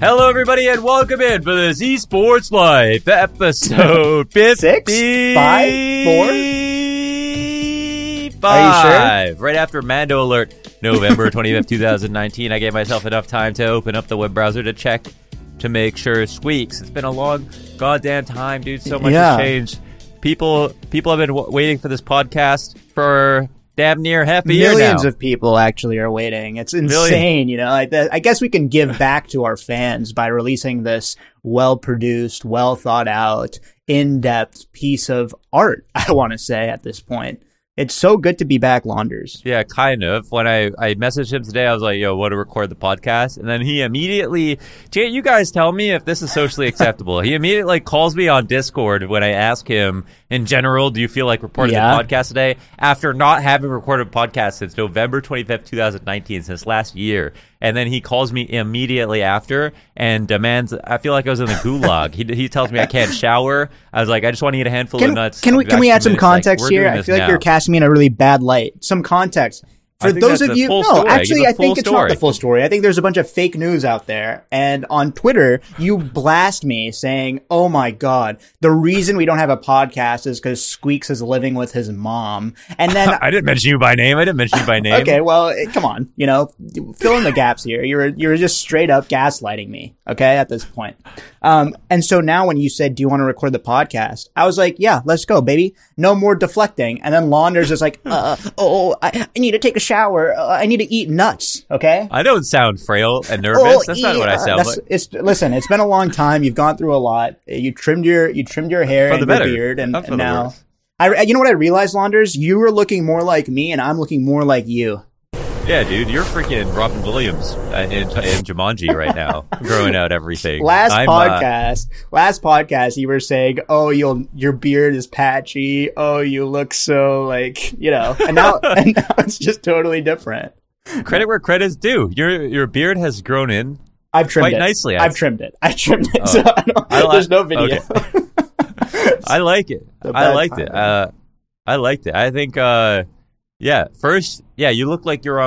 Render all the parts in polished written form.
Hello, everybody, and welcome in for this Esports Life episode 55. Are you sure? Right after Mando Alert, November 25th, 2019. I gave myself enough time to open up the web browser to check to make sure Squeaks. It's been a long goddamn time, dude. So much has changed. People have been waiting for this podcast for damn near half a year now. Millions of people actually are waiting. It's insane, you know. I guess we can give back to our fans by releasing this well-produced, well-thought-out, in-depth piece of art, I want to say, at this point. It's so good to be back, Launders. Yeah, kind of. When I messaged him today, I was like, yo, want to record the podcast? And then he immediately, you guys tell me if this is socially acceptable. He immediately calls me on Discord when I ask him, in general, do you feel like recording the podcast today? After not having recorded a podcast since November 25th, 2019, since last year. And then he calls me immediately after and demands, I feel like I was in the gulag. He tells me I can't shower. I was like, I just want to eat a handful of nuts. Can we add some context here? I feel like you're casting me in a really bad light. Some context. For those of you, no, actually, I think it's not the full story. I think there's a bunch of fake news out there. And on Twitter, you blast me saying, oh my God, the reason we don't have a podcast is because Squeaks is living with his mom. And then I didn't mention you by name. Okay, well, come on, you know, fill in the gaps here. You're just straight up gaslighting me. Okay, at this point. And so now when you said, do you want to record the podcast? I was like, yeah, let's go, baby. No more deflecting. And then Launders is like, I need to take a shower. I need to eat nuts. Okay. I don't sound frail and nervous. That's not what I sound like. Listen, it's been a long time. You've gone through a lot. You trimmed your hair and your beard, and now, you know what I realized, Launders? You were looking more like me, and I'm looking more like you. Yeah, dude, you're freaking Robin Williams in Jumanji right now, growing out everything. Last podcast, you were saying, "Oh, your beard is patchy. Oh, you look so like, you know." And now it's just totally different. Credit where credit's due. Your beard has grown in. I've trimmed quite it nicely. I've trimmed it. Oh. So there's no video. Okay. I like it. I liked it. I liked it. I think. Yeah. First, you look like you're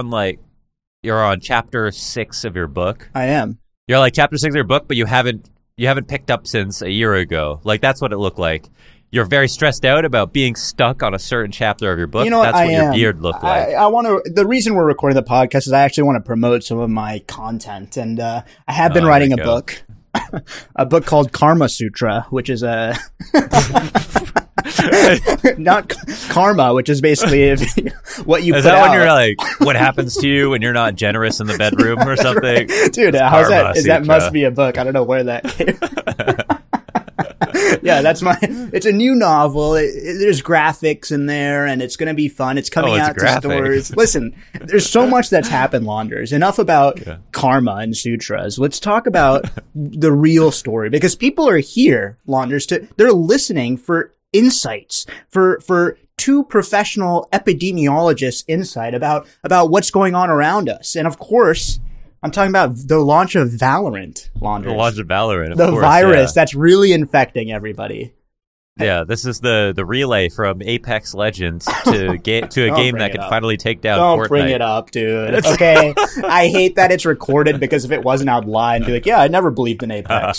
on chapter 6 of your book. I am. You're like chapter 6 of your book, but you haven't picked up since a year ago. Like that's what it looked like. You're very stressed out about being stuck on a certain chapter of your book. You know what? That's what your beard looked like. I want to. The reason we're recording the podcast is I actually want to promote some of my content, and I have been writing a book, a book called Karma Sutra, which is a. Not karma, which is basically what you. Is put that out. when you're like, what happens to you when you're not generous in the bedroom or something? Dude, how's that? That must be a book. I don't know where that came. Yeah, it's a new novel. There's graphics in there, and it's going to be fun. It's coming out to stores. Listen, there's so much that's happened, Launders. Enough about karma and sutras. Let's talk about the real story, because people are here, Launders. They're listening for insights, for two professional epidemiologists' insight about what's going on around us. And of course, I'm talking about the launch of Valorant, Launders. The launch of Valorant, the virus that's really infecting everybody. Yeah, this is the relay from Apex Legends to a game that can finally take down Fortnite. Don't bring it up, dude. Okay, I hate that it's recorded, because if it wasn't, I'd lie and be like, yeah, I never believed in Apex.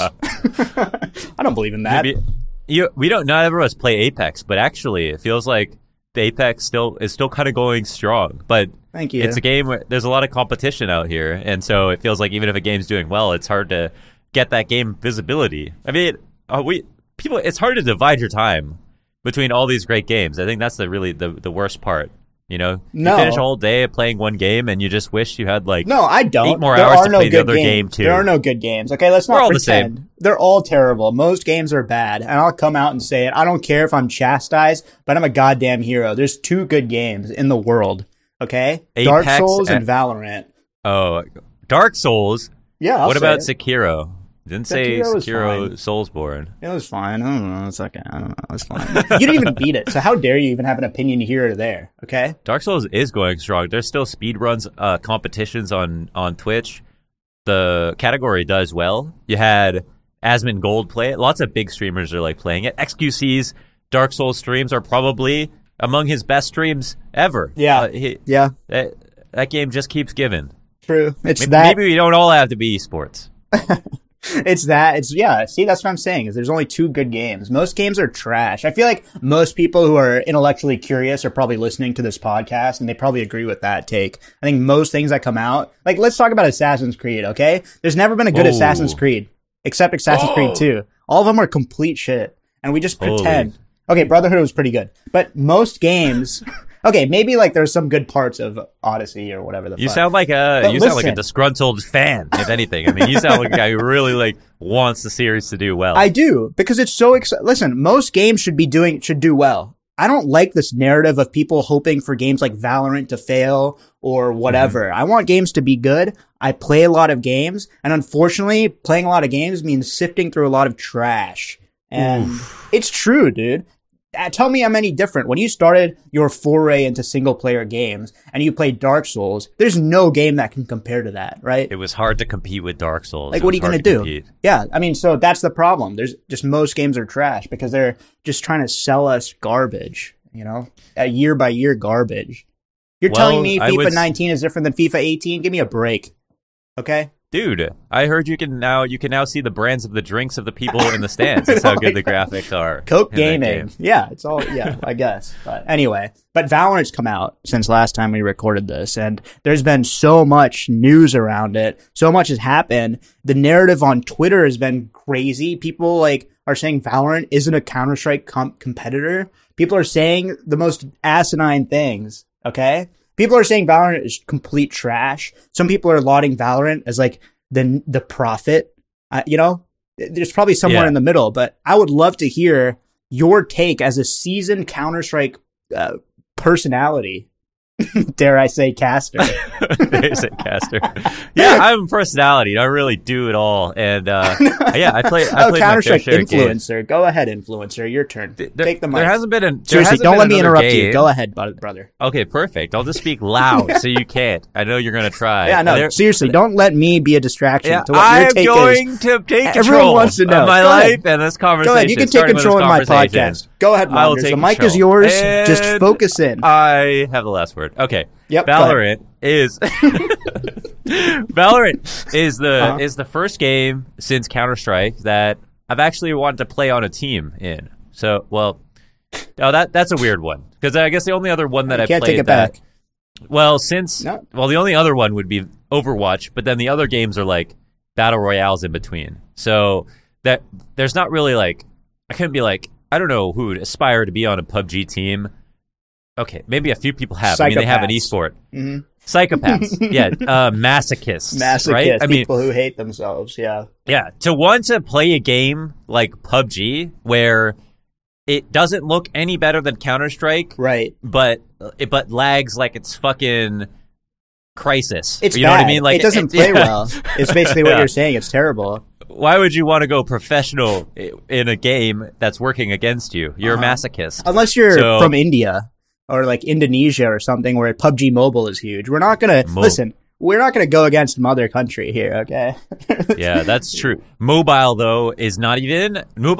I don't believe in that. Not everyone of us play Apex, but actually it feels like the Apex is still kind of going strong. But thank you. It's a game where there's a lot of competition out here, and so it feels like even if a game's doing well, it's hard to get that game visibility. I mean, it's hard to divide your time between all these great games. I think that's the worst part. You know, you finish a whole day playing one game, and you just wish you had I don't. 8 more hours to play the other game too. There are no good games. Okay, let's not pretend. They're all terrible. Most games are bad, and I'll come out and say it. I don't care if I'm chastised, but I'm a goddamn hero. There's 2 good games in the world. Okay, Apex Dark Souls and Valorant. Oh, Dark Souls. Yeah. What about Sekiro? Didn't say Sekiro Soulsborne. It was fine. I don't know. It's okay. I don't know. It's fine. You didn't even beat it, so how dare you even have an opinion here or there? Okay. Dark Souls is going strong. There's still speedruns, competitions on Twitch. The category does well. You had Asmongold Gold play it. Lots of big streamers are playing it. XQC's Dark Souls streams are probably among his best streams ever. Yeah. That game just keeps giving. True. Maybe we don't all have to be esports. It's that. It's yeah. See, that's what I'm saying. Is there's only 2 good games. Most games are trash. I feel like most people who are intellectually curious are probably listening to this podcast, and they probably agree with that take. I think most things that come out, like let's talk about Assassin's Creed. Okay, there's never been a good Assassin's Creed except Assassin's Creed 2. All of them are complete shit, and we just pretend. Okay, Brotherhood was pretty good, but most games. Okay, maybe like there's some good parts of Odyssey or whatever the fuck. You sound like a disgruntled fan, if anything. I mean, you sound like a guy who really like wants the series to do well. I do, because it's so listen, most games should do well. I don't like this narrative of people hoping for games like Valorant to fail or whatever. I want games to be good. I play a lot of games, and unfortunately, playing a lot of games means sifting through a lot of trash. And it's true, dude. Tell me I'm any different. When you started your foray into single-player games and you played Dark Souls, there's no game that can compare to that, right? It was hard to compete with Dark Souls. Like, what are you going to do? Yeah, I mean, so that's the problem. There's just most games are trash because they're just trying to sell us garbage, you know? Year-by-year garbage. You're telling me FIFA 19 is different than FIFA 18? Give me a break, okay? Dude, I heard you can now see the brands of the drinks of the people in the stands. That's how good the graphics are. Coke Gaming. Yeah, it's all, I guess. But anyway, Valorant's come out since last time we recorded this, and there's been so much news around it. So much has happened. The narrative on Twitter has been crazy. People are saying Valorant isn't a Counter-Strike competitor. People are saying the most asinine things, okay? People are saying Valorant is complete trash. Some people are lauding Valorant as like the prophet. There's probably somewhere in the middle, but I would love to hear your take as a seasoned Counter-Strike personality. Dare I say caster? Dare I say caster? Yeah, I'm a personality. I really do it all, and I play. Counter-Strike influencer. Go ahead, influencer. Your turn. Take the mic. There hasn't been seriously. Don't let me interrupt you. Go ahead, brother. Okay, perfect. I'll just speak loud so you can't. I know you're gonna try. Yeah, no. Seriously, don't let me be a distraction to what your take is. I'm going to take control Everyone wants to know. Of my life and this conversation. Go ahead. You can take control of my podcast. Go ahead, Wonders. The mic is yours. Just focus in. I have the last word. Okay. Yep. Valorant is the first game since Counter-Strike that I've actually wanted to play on a team in. So, that's a weird one because I guess the only other one that I played take it back. The only other one would be Overwatch, but then the other games are like battle royales in between. So that there's not really like I couldn't be like I don't know who would aspire to be on a PUBG team. Okay, maybe a few people have. Psychopaths. I mean, they have an esport. Mm-hmm. Psychopaths. Yeah. Masochists. Right? People who hate themselves. Yeah. Yeah. To want to play a game like PUBG where it doesn't look any better than Counter-Strike. Right. But lags like it's fucking Crysis. It's you know bad. What I mean? Like it doesn't play well. It's basically what you're saying. It's terrible. Why would you want to go professional in a game that's working against you? You're a masochist. Unless you're from India. Or like Indonesia or something where PUBG Mobile is huge. We're not going to, listen, we're not going to go against mother country here, okay? Yeah, that's true. Mobile, though, is not even,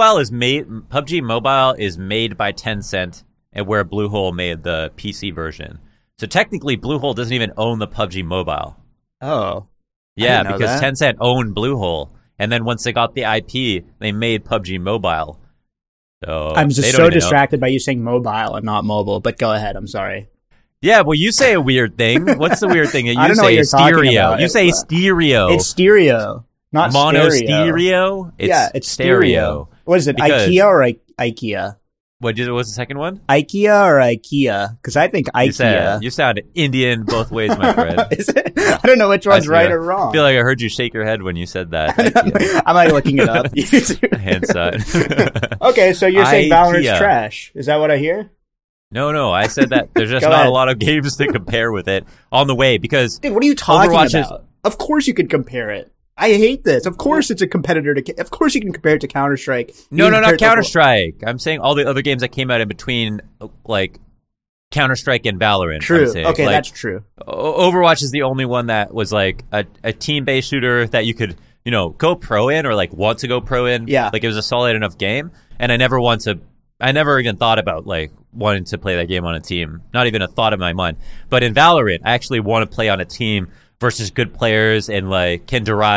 PUBG Mobile is made by Tencent, and where Bluehole made the PC version. So technically, Bluehole doesn't even own the PUBG Mobile. Oh. Yeah, because Tencent owned Bluehole, and then once they got the IP, they made PUBG Mobile. So I'm just so distracted by you saying mobile and not mobile, but go ahead. I'm sorry. Yeah, well, you say a weird thing. What's the weird thing? You I don't know say what you're stereo. Talking about. You say stereo. It's stereo, not mono stereo. It's stereo. What is it, IKEA or IKEA? What was the second one? IKEA or IKEA? Because I think IKEA. You sound Indian both ways, my friend. Is it? I don't know which one's right or wrong. I feel like I heard you shake your head when you said that. I'm like looking it up. Hand sign. Okay, so you're saying Valorant's trash. Is that what I hear? No. I said that there's just not a lot of games to compare with it on the way because... Dude, what are you talking about? Of course you could compare it. I hate this. Of course it's a competitor of course you can compare it to Counter-Strike. No, not Counter-Strike. I'm saying all the other games that came out in between, like, Counter-Strike and Valorant. True. Okay, like, that's true. Overwatch is the only one that was, like, a team-based shooter that you could, go pro in or, like, want to go pro in. Yeah. Like, it was a solid enough game. And I never even thought about, like, wanting to play that game on a team. Not even a thought in my mind. But in Valorant, I actually want to play on a team versus good players and like can derive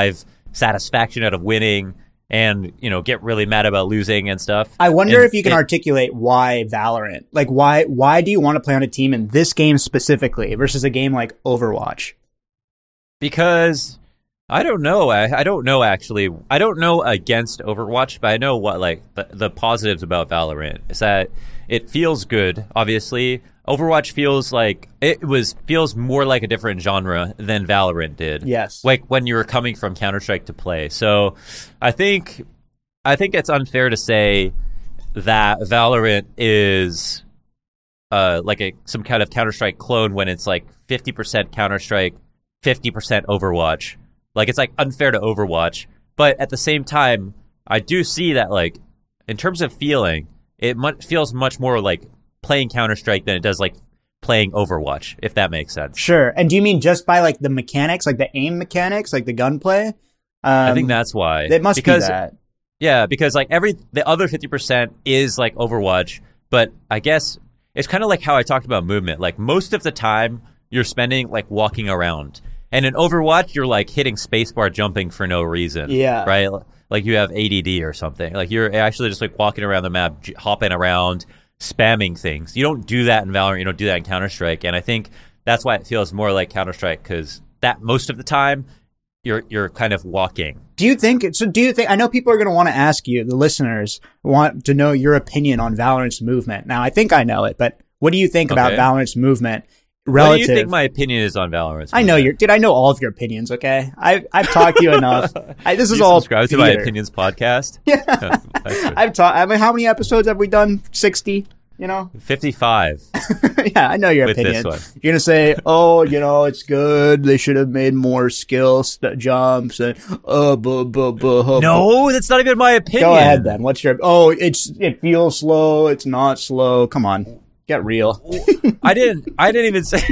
satisfaction out of winning and, you know, get really mad about losing and stuff. I wonder if you can articulate why Valorant. Like, why do you want to play on a team in this game specifically versus a game like Overwatch? Because I don't know. I don't know, actually. I don't know against Overwatch, but I know what, like, the positives about Valorant is that it feels good, obviously. Overwatch feels like feels more like a different genre than Valorant did. Yes. Like when you were coming from Counter-Strike to play. So I think it's unfair to say that Valorant is like some kind of Counter-Strike clone when it's like 50% Counter-Strike, 50% Overwatch. Like, it's like unfair to Overwatch. But at the same time, I do see that, like, in terms of feeling, it feels much more like playing Counter-Strike than it does like playing Overwatch, if that makes sense. Sure. And do you mean just by like the mechanics, like the aim mechanics, like the gunplay? I think that's why. It must be that. Yeah, because like the other 50% is like Overwatch, but I guess it's kind of like how I talked about movement. Like most of the time you're spending like walking around. And in Overwatch, you're like hitting spacebar jumping for no reason. Yeah. Right? Like you have ADD or something. Like you're actually just like walking around the map, hopping around, spamming things. You don't do that in Valorant. You don't do that in Counter-Strike. And I think that's why it feels more like Counter-Strike, because that most of the time you're kind of walking. Do you think, I know people are going to want to ask you, the listeners want to know your opinion on Valorant's movement. Now, I think I know it, but what do you think about Valorant's movement? Relative. What do you think my opinion is on Valorant? I know I know all of your opinions. Okay, I've talked to you enough. This is all subscribe to my opinions podcast. Yeah, I've talked. I mean, how many episodes have we done? 60. You know, 55. Yeah, I know your opinion. You're gonna say, "Oh, you know, it's good. They should have made more jumps." And no, that's not even my opinion. Go ahead then. What's your? Oh, it feels slow. It's not slow. Come on. Get real. I didn't even say.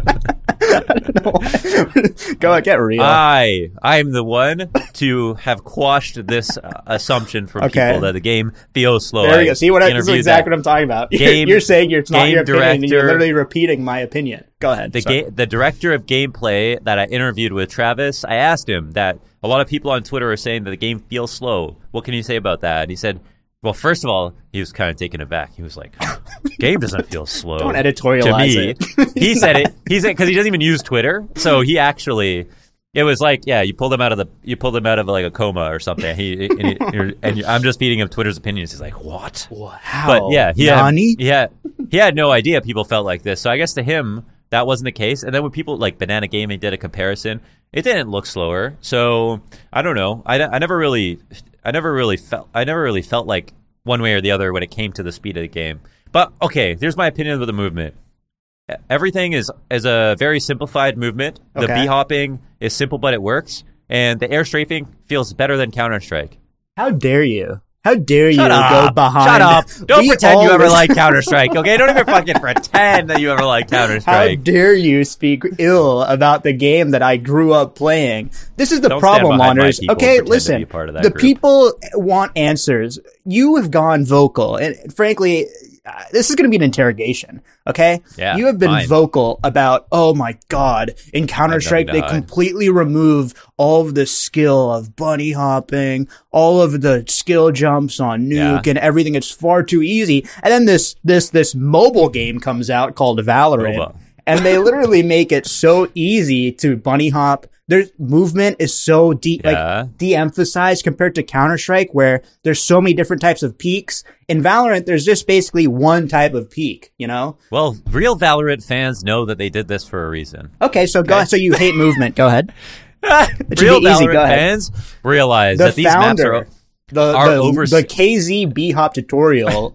Go on, get real. I'm the one to have quashed this assumption from people that the game feels slow. There you go. See this is exactly what I'm talking about. You're saying it's not your opinion, and you're literally repeating my opinion. Go ahead. The director of gameplay that I interviewed with Travis, I asked him that a lot of people on Twitter are saying that the game feels slow. What can you say about that? And he said, well, first of all, he was kind of taken aback. He was like, game doesn't feel slow. Don't editorialize it. He said it because he doesn't even use Twitter. So he actually, it was like, yeah, you pulled him out of like a coma or something. I'm just feeding him Twitter's opinions. He's like, what? How? But yeah, he had no idea people felt like this. So I guess to him, that wasn't the case. And then when people like Banana Gaming did a comparison, it didn't look slower. So I don't know. I never really felt like one way or the other when it came to the speed of the game. But okay, here's my opinion of the movement. Everything is a very simplified movement. The B-hopping is simple, but it works. And the air strafing feels better than Counter-Strike. How dare you? How dare you go behind? Shut up. Don't pretend you ever liked Counter-Strike, okay? Don't even fucking pretend that you ever liked Counter-Strike. How dare you speak ill about the game that I grew up playing? This is the problem, Launders. Okay, listen. The people want answers. You have gone vocal. And frankly, this is going to be an interrogation, okay? Yeah, you have been vocal about, oh my God, in Counter-Strike, they completely remove all of the skill of bunny hopping, all of the skill jumps on Nuke and everything. It's far too easy. And then this mobile game comes out called Valorant. And they literally make it so easy to bunny hop. Their movement is so de-emphasized compared to Counter-Strike, where there's so many different types of peaks. In Valorant, there's just basically one type of peak, you know? Well, real Valorant fans know that they did this for a reason. Okay, so go ahead. So you hate movement. Go ahead. Real Valorant fans realize that these maps are over. The KZ B-hop tutorial.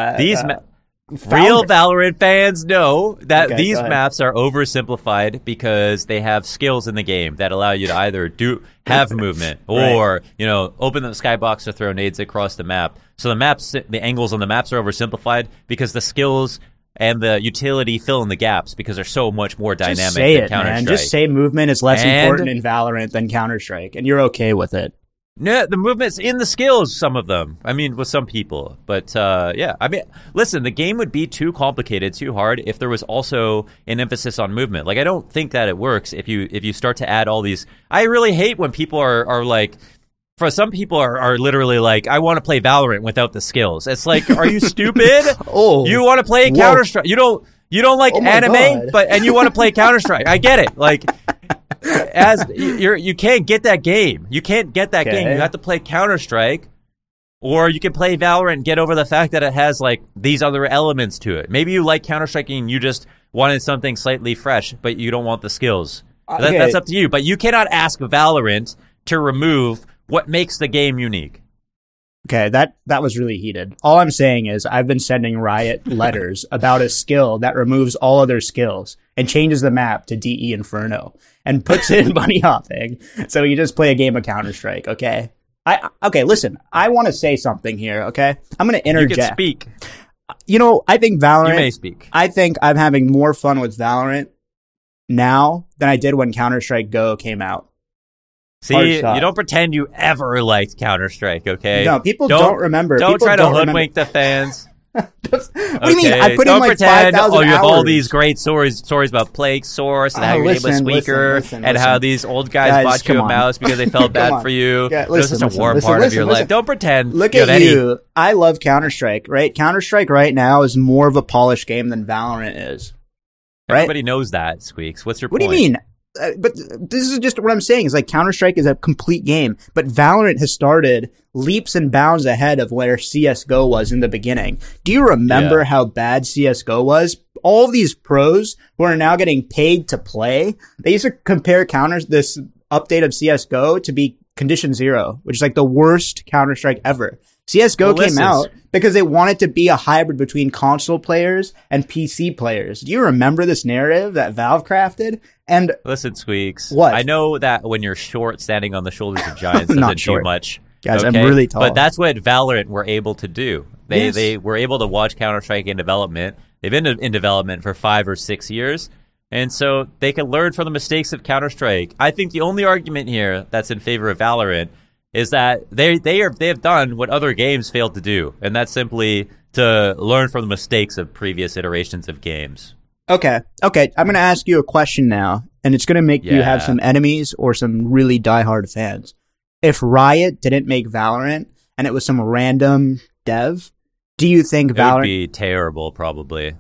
Real Valorant fans know that these maps are oversimplified because they have skills in the game that allow you to either have movement or, you know, open the skybox to throw nades across the map. So the angles on the maps are oversimplified because the skills and the utility fill in the gaps because they're so much more dynamic than Counter-Strike. Man. Just say movement is less important in Valorant than Counter-Strike, and you're okay with it. No, the movement's in the skills, some of them. I mean, with some people. But, yeah. I mean, listen, the game would be too complicated, too hard if there was also an emphasis on movement. Like, I don't think that it works if you start to add all these. I really hate when people are like, for some people are literally like, I want to play Valorant without the skills. It's like, are you stupid? You want to play Counter-Strike. You don't like anime, and you want to play Counter-Strike. I get it. Like, as you can't get that game. You can't get that game. You have to play Counter-Strike, or you can play Valorant and get over the fact that it has like these other elements to it. Maybe you like Counter-Strike and you just wanted something slightly fresh, but you don't want the skills. That's up to you. But you cannot ask Valorant to remove what makes the game unique. Okay, that was really heated. All I'm saying is I've been sending Riot letters about a skill that removes all other skills and changes the map to DE Inferno and puts it in bunny hopping. So you just play a game of Counter-Strike, okay? Okay, listen, I want to say something here, okay? I'm going to interject. You can speak. You know, I think Valorant... You may speak. I think I'm having more fun with Valorant now than I did when Counter-Strike Go came out. See, you don't pretend you ever liked Counter-Strike, okay? No, people don't remember. Don't try to hoodwink the fans. What do you mean? I put in like 5,000 hours. You have all these great stories about Plague Source and how your name was weaker and how these old guys bought you a mouse because they felt bad for you. It was such a warm part of your life. Don't pretend. Look at you. I love Counter-Strike, right? Counter-Strike right now is more of a polished game than Valorant is. Right? Everybody knows that, Squeaks. What's your point? What do you mean? But this is just what I'm saying is like Counter-Strike is a complete game, but Valorant has started leaps and bounds ahead of where CSGO was in the beginning. Do you remember how bad CSGO was? All these pros who are now getting paid to play, they used to compare this update of CSGO to be Condition Zero, which is like the worst Counter-Strike ever. CSGO came out because they wanted to be a hybrid between console players and PC players. Do you remember this narrative that Valve crafted? And listen, Squeaks. What? I know that when you're short, standing on the shoulders of giants doesn't do much. Guys, okay? I'm really tall. But that's what Valorant were able to do. They were able to watch Counter-Strike in development. They've been in development for 5 or 6 years. And so they can learn from the mistakes of Counter-Strike. I think the only argument here that's in favor of Valorant is that they have done what other games failed to do, and that's simply to learn from the mistakes of previous iterations of games. Okay. I'm going to ask you a question now, and it's going to make you have some enemies or some really diehard fans. If Riot didn't make Valorant and it was some random dev, do you think Valorant... It would be terrible, probably.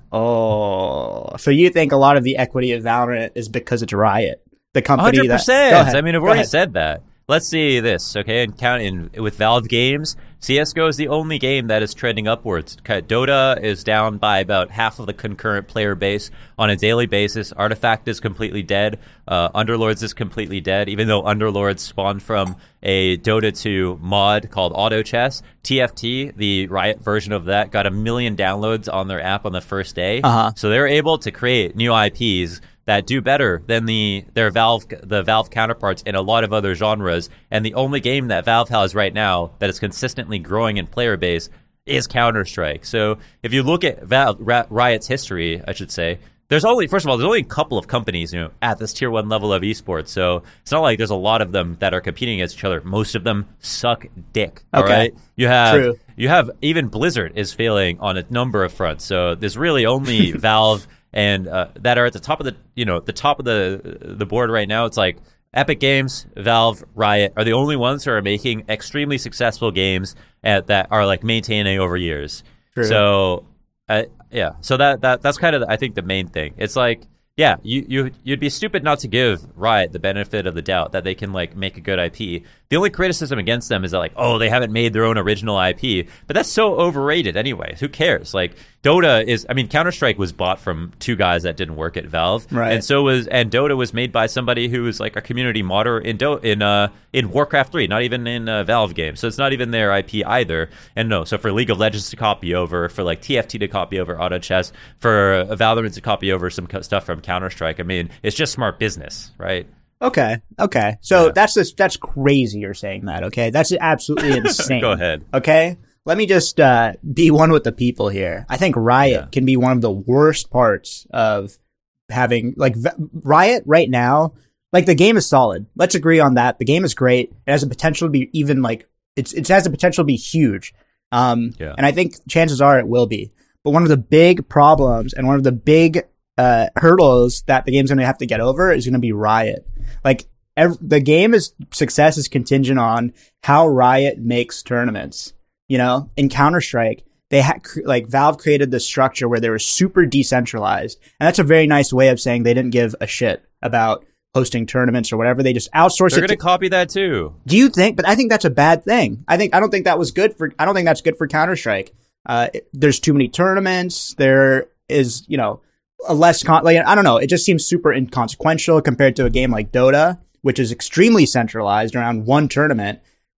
Oh, so you think a lot of the equity of Valorant is because it's Riot, the company 100%. that... I mean, I've already said that. Let's see this, okay? And with Valve games, CSGO is the only game that is trending upwards. Dota is down by about half of the concurrent player base on a daily basis. Artifact is completely dead. Underlords is completely dead, even though Underlords spawned from a Dota 2 mod called Auto Chess. TFT, the Riot version of that, got 1 million downloads on their app on the first day. So they're able to create new IPs that do better than the Valve counterparts in a lot of other genres. And the only game that Valve has right now that is consistently growing in player base is Counter-Strike. So if you look at Riot's history, I should say, there's only a couple of companies, at this tier 1 level of esports. So it's not like there's a lot of them that are competing against each other. Most of them suck dick. All right. You have even Blizzard is failing on a number of fronts. So there's really only Valve and that are at the top of the board right now. It's like Epic Games, Valve, Riot are the only ones who are making extremely successful games that are like maintaining over years. True. So so that's kind of I think the main thing. It's like you'd be stupid not to give Riot the benefit of the doubt that they can like make a good IP. The only criticism against them is that like, they haven't made their own original IP, but that's so overrated anyway. Who cares? Like Counter-Strike was bought from 2 guys that didn't work at Valve, right? And Dota was made by somebody who was like a community modder in Warcraft 3, not even in a Valve game. So it's not even their IP either. And so for League of Legends to copy over, for like TFT to copy over Auto Chess, for Valorant to copy over some stuff from Counter-Strike, it's just smart business, right? Okay. So that's crazy you're saying that, okay? That's absolutely insane. Go ahead. Okay? Let me just be one with the people here. I think Riot can be one of the worst parts of having, like, Riot right now, like the game is solid. Let's agree on that. The game is great. It has the potential to be even like it has the potential to be huge. And I think chances are it will be. But one of the big problems and one of the big hurdles that the game's going to have to get over is going to be Riot. Like the game's success is contingent on how Riot makes tournaments. You know, in Counter-Strike, they like Valve created this structure where they were super decentralized, and that's a very nice way of saying they didn't give a shit about hosting tournaments or whatever. They just outsourced it. They're going to copy that too. Do you think? But I think that's a bad thing. I don't think that was good for. I don't think that's good for Counter-Strike. There's too many tournaments. There is, you know, a less like I don't know. It just seems super inconsequential compared to a game like Dota, which is extremely centralized around one tournament.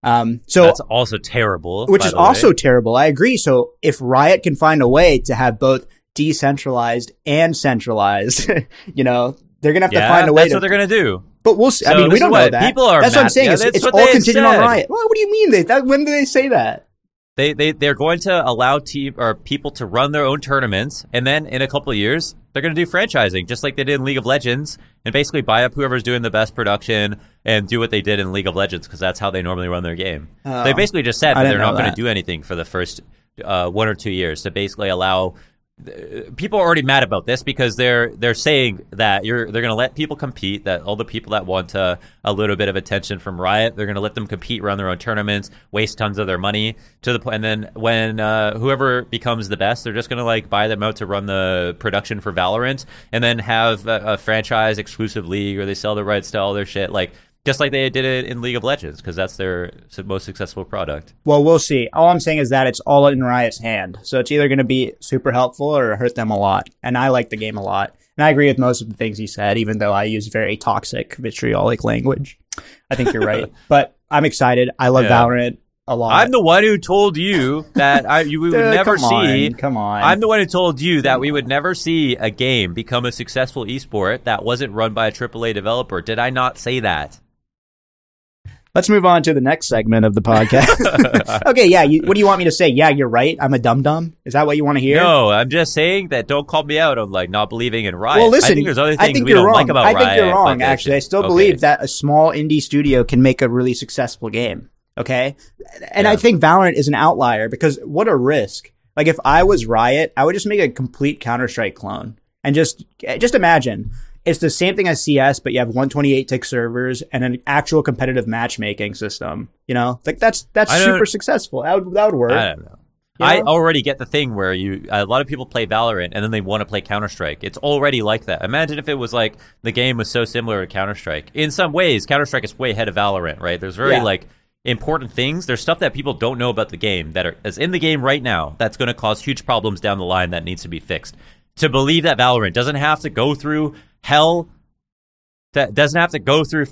So that's also terrible. Which is also terrible. I agree. So if Riot can find a way to have both decentralized and centralized, you know, they're gonna have to find a way. That's what they're gonna do. But we'll see. I mean, we don't know that. People are. That's what I'm saying. It's all contingent on Riot. Well, what do you mean? When do they say that? They're going to allow people to run their own tournaments, and then in a couple of years, they're going to do franchising, just like they did in League of Legends, and basically buy up whoever's doing the best production and do what they did in League of Legends, because that's how they normally run their game. They basically just said that they're not going to do anything for the first 1 or 2 years to basically allow. People are already mad about this because they're saying that they're going to let people compete, that all the people that want a little bit of attention from Riot, they're going to let them compete, run their own tournaments, waste tons of their money to the point, and then when whoever becomes the best, they're just going to like buy them out to run the production for Valorant, and then have a franchise exclusive league, or they sell the rights to all their shit, like just like they did it in League of Legends, because that's their most successful product. Well, we'll see. All I'm saying is that it's all in Riot's hand. So it's either going to be super helpful or hurt them a lot. And I like the game a lot. And I agree with most of the things he said, even though I use very toxic, vitriolic language. I think you're right. But I'm excited. I love Valorant a lot. I'm the one who told you that we would never see. Come on. I'm the one who told you that we would never see a game become a successful esport that wasn't run by a AAA developer. Did I not say that? Let's move on to the next segment of the podcast. Okay, yeah. What do you want me to say? Yeah, you're right. I'm a dum-dum. Is that what you want to hear? No, I'm just saying that don't call me out on like not believing in Riot. Well, listen, I think there's other things we don't like about Riot. I think you're wrong, actually. I still believe that a small indie studio can make a really successful game. Okay? And I think Valorant is an outlier because what a risk. Like if I was Riot, I would just make a complete Counter-Strike clone. And just imagine. It's the same thing as CS, but you have 128 tick servers and an actual competitive matchmaking system. You know, like that's super successful. That would work. I don't know. You know? I already get the thing where a lot of people play Valorant and then they want to play Counter-Strike. It's already like that. Imagine if it was like the game was so similar to Counter-Strike. In some ways, Counter-Strike is way ahead of Valorant, right? There's very like important things. There's stuff that people don't know about the game that is in the game right now that's going to cause huge problems down the line that needs to be fixed. To believe that Valorant doesn't have to go through hell, that doesn't have to go through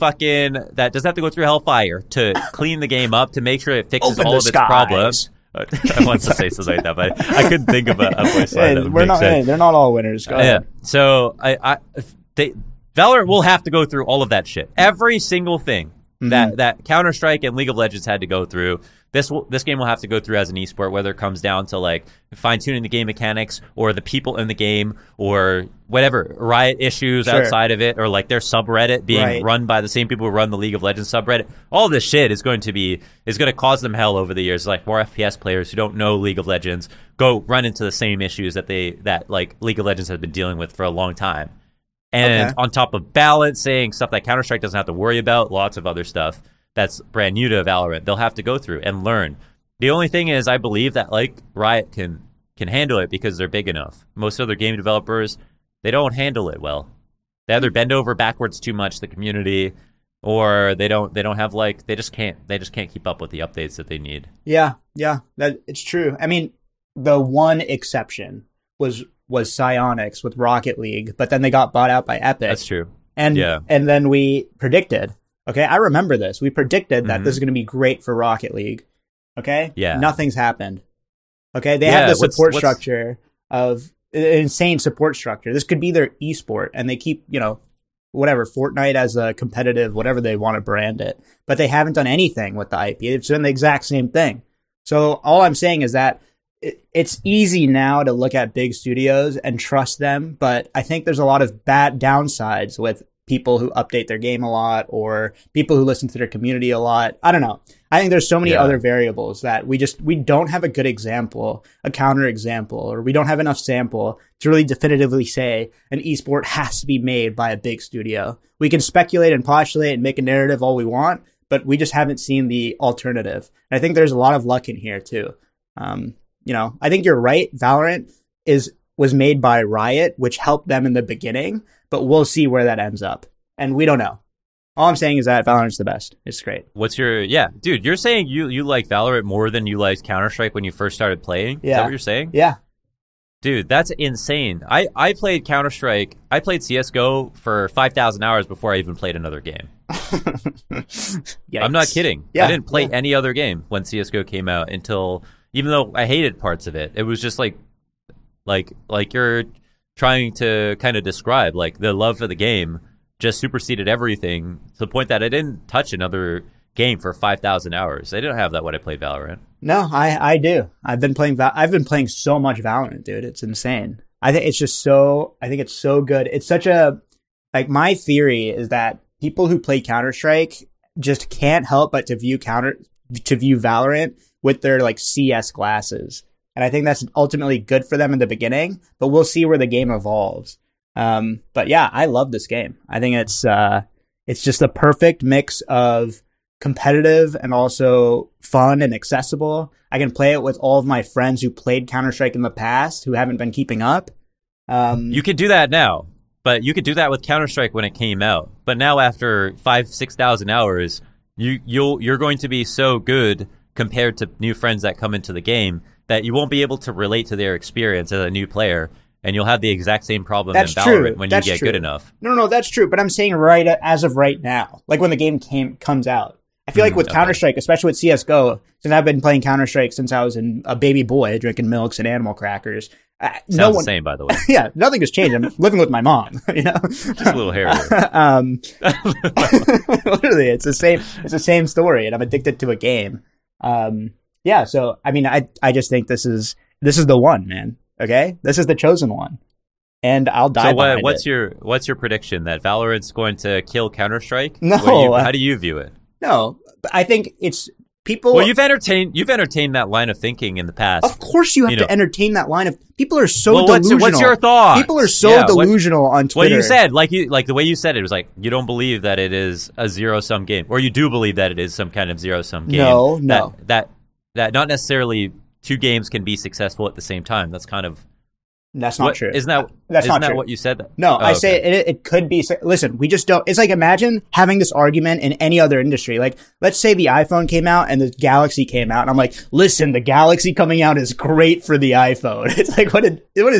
hellfire to clean the game up, to make sure it fixes all of its problems. I wanted to say something like that, but I couldn't think of a voice line that would make sense. They're not all winners. Go ahead. So Valorant will have to go through all of that shit. Every single thing that Counter-Strike and League of Legends had to go through, this game will have to go through as an esport, whether it comes down to like fine-tuning the game mechanics or the people in the game or whatever, Riot issues outside of it, or like their subreddit being run by the same people who run the League of Legends subreddit. All this shit is going to cause them hell over the years. Like more FPS players who don't know League of Legends go run into the same issues that like League of Legends has been dealing with for a long time. And on top of balancing stuff that Counter-Strike doesn't have to worry about, lots of other stuff that's brand new to Valorant, they'll have to go through and learn. The only thing is, I believe that like Riot can handle it because they're big enough. Most other game developers, they don't handle it well. They either bend over backwards too much, the community, or they don't have like they just can't keep up with the updates that they need. Yeah, that it's true. I mean, the one exception was Psyonix with Rocket League, but then they got bought out by Epic. That's true. And then we predicted. Okay, I remember this. We predicted that this is going to be great for Rocket League. Okay? Yeah. Nothing's happened. Okay? They have the support structure of an insane support structure. This could be their esport, and they keep, whatever, Fortnite as a competitive, whatever they want to brand it. But they haven't done anything with the IP. It's done the exact same thing. So all I'm saying is that it's easy now to look at big studios and trust them, but I think there's a lot of bad downsides with people who update their game a lot or people who listen to their community a lot. I don't know. I think there's so many other variables that we don't have a good example, a counter example, or we don't have enough sample to really definitively say an esport has to be made by a big studio. We can speculate and postulate and make a narrative all we want, but we just haven't seen the alternative. And I think there's a lot of luck in here too. I think you're right. Valorant was made by Riot, which helped them in the beginning, but we'll see where that ends up. And we don't know. All I'm saying is that Valorant's the best. It's great. Dude, you're saying you like Valorant more than you liked Counter-Strike when you first started playing? Yeah. Is that what you're saying? Yeah. Dude, that's insane. I played Counter-Strike. I played CSGO for 5,000 hours before I even played another game. I'm not kidding. Yeah. I didn't play any other game when CSGO came out until, even though I hated parts of it, it was just like you're trying to kind of describe, like the love for the game just superseded everything to the point that I didn't touch another game for 5,000 hours. I didn't have that when I played Valorant. No, I do. I've been playing so much Valorant, dude. It's insane. I think it's so good. It's such a, like, my theory is that people who play Counter-Strike just can't help but to view Valorant with their like CS glasses. And I think that's ultimately good for them in the beginning, but we'll see where the game evolves. But yeah, I love this game. I think it's just a perfect mix of competitive and also fun and accessible. I can play it with all of my friends who played Counter-Strike in the past who haven't been keeping up. You could do that now, but you could do that with Counter-Strike when it came out. But now after 5,000-6,000 hours, you're going to be so good compared to new friends that come into the game that you won't be able to relate to their experience as a new player. And you'll have the exact same problem in Valorant when you get good enough. No, that's true. But I'm saying as of right now, like when the game comes out. I feel like with Counter-Strike, especially with CSGO, since I've been playing Counter-Strike since I was a baby boy drinking milks and animal crackers. Sounds the same, by the way. Yeah, nothing has changed. I'm living with my mom, Just a little hairier. Literally, it's the same story, and I'm addicted to a game. So I mean, I just think this is the one, man. Okay, this is the chosen one, and I'll die. So what's your prediction that Valorant's going to kill Counter-Strike? No, how do you view it? No, I think it's people. Well, you've entertained that line of thinking in the past. Of course, you have to entertain that line of. People are so delusional. What's your thought? People are so delusional on Twitter. Well, you said like the way you said it was like you don't believe that it is a zero-sum game, or you do believe that it is some kind of zero-sum game. No. That not necessarily two games can be successful at the same time. That's kind of. That's not true. Isn't that what you said? No, I say it could be. Listen, we just don't. It's like, imagine having this argument in any other industry. Like, let's say the iPhone came out and the Galaxy came out, and I'm like, listen, the Galaxy coming out is great for the iPhone. It's like, what a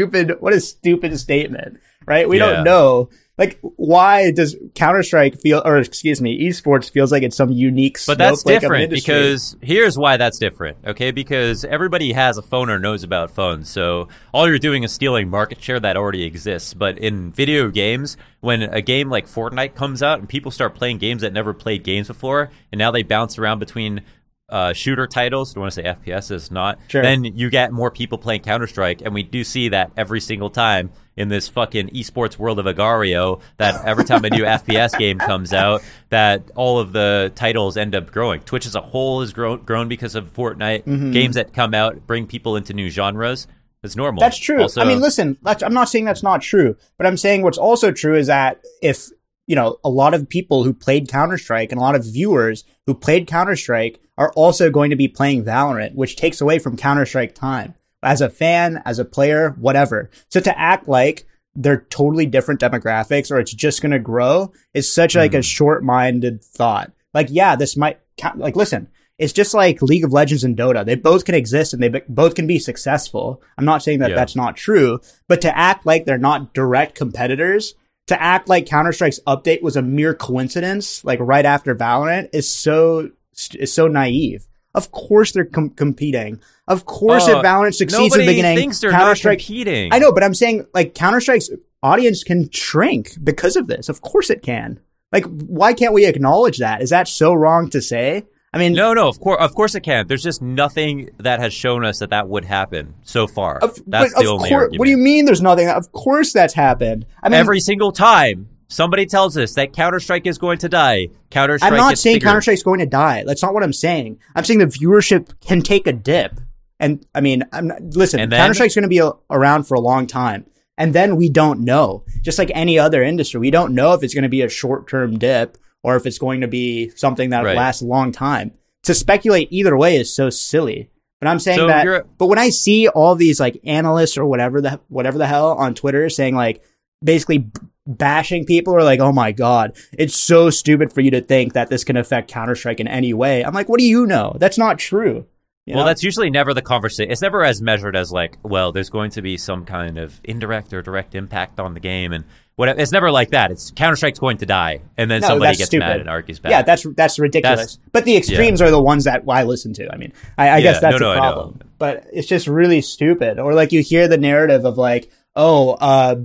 stupid statement, right? We don't know. Like, why does Counter-Strike esports feels like it's some unique But that's different because here's why that's different, okay? Because everybody has a phone or knows about phones, so all you're doing is stealing market share that already exists. But in video games, when a game like Fortnite comes out and people start playing games that never played games before, and now they bounce around between shooter titles, I don't want to say FPS, it's not, then you get more people playing Counter-Strike, and we do see that every single time in this fucking esports world of Agario, that every time a new FPS game comes out, that all of the titles end up growing. Twitch as a whole has grown because of Fortnite. Mm-hmm. Games that come out bring people into new genres. It's normal. That's true. Also, I mean, listen, I'm not saying that's not true, but I'm saying what's also true is that if, a lot of people who played Counter-Strike and a lot of viewers who played Counter-Strike are also going to be playing Valorant, which takes away from Counter-Strike time. As a fan, as a player, whatever. So to act like they're totally different demographics or it's just going to grow is such like a short-minded thought. Like, yeah, this might like, listen, it's just like League of Legends and Dota. They both can exist and they both can be successful. I'm not saying that that's not true, but to act like they're not direct competitors, to act like Counter-Strike's update was a mere coincidence, like right after Valorant is so naive. Of course they're competing. Of course, if Valorant succeeds in the beginning, thinks they're not competing. I know, but I'm saying like Counter-Strike's audience can shrink because of this. Of course it can. Like, why can't we acknowledge that? Is that so wrong to say? I mean, no, of course it can. There's just nothing that has shown us that would happen so far. That's the only argument. What do you mean? There's nothing? Of course that's happened. I mean, every single time. Somebody tells us that Counter-Strike is going to die. Counter-Strike I'm not saying bigger. Counter-Strike's going to die. That's not what I'm saying. I'm saying the viewership can take a dip. And I mean, listen, Counter-Strike's going to be around for a long time. And then we don't know. Just like any other industry, we don't know if it's going to be a short-term dip or if it's going to be something that lasts a long time. To speculate either way is so silly. But I'm saying but when I see all these like analysts or whatever the hell on Twitter saying like basically bashing people or like, oh my God, it's so stupid for you to think that this can affect Counter-Strike in any way. I'm like, what do you know? That's not true. You know? That's usually never the conversation. It's never as measured as like, well, there's going to be some kind of indirect or direct impact on the game and whatever. It's never like that. It's Counter-Strike's going to die, and then somebody gets mad and argues back. Yeah, that's ridiculous. But the extremes are the ones that I listen to. I mean, I guess that's the problem. But it's just really stupid. Or like you hear the narrative of like, all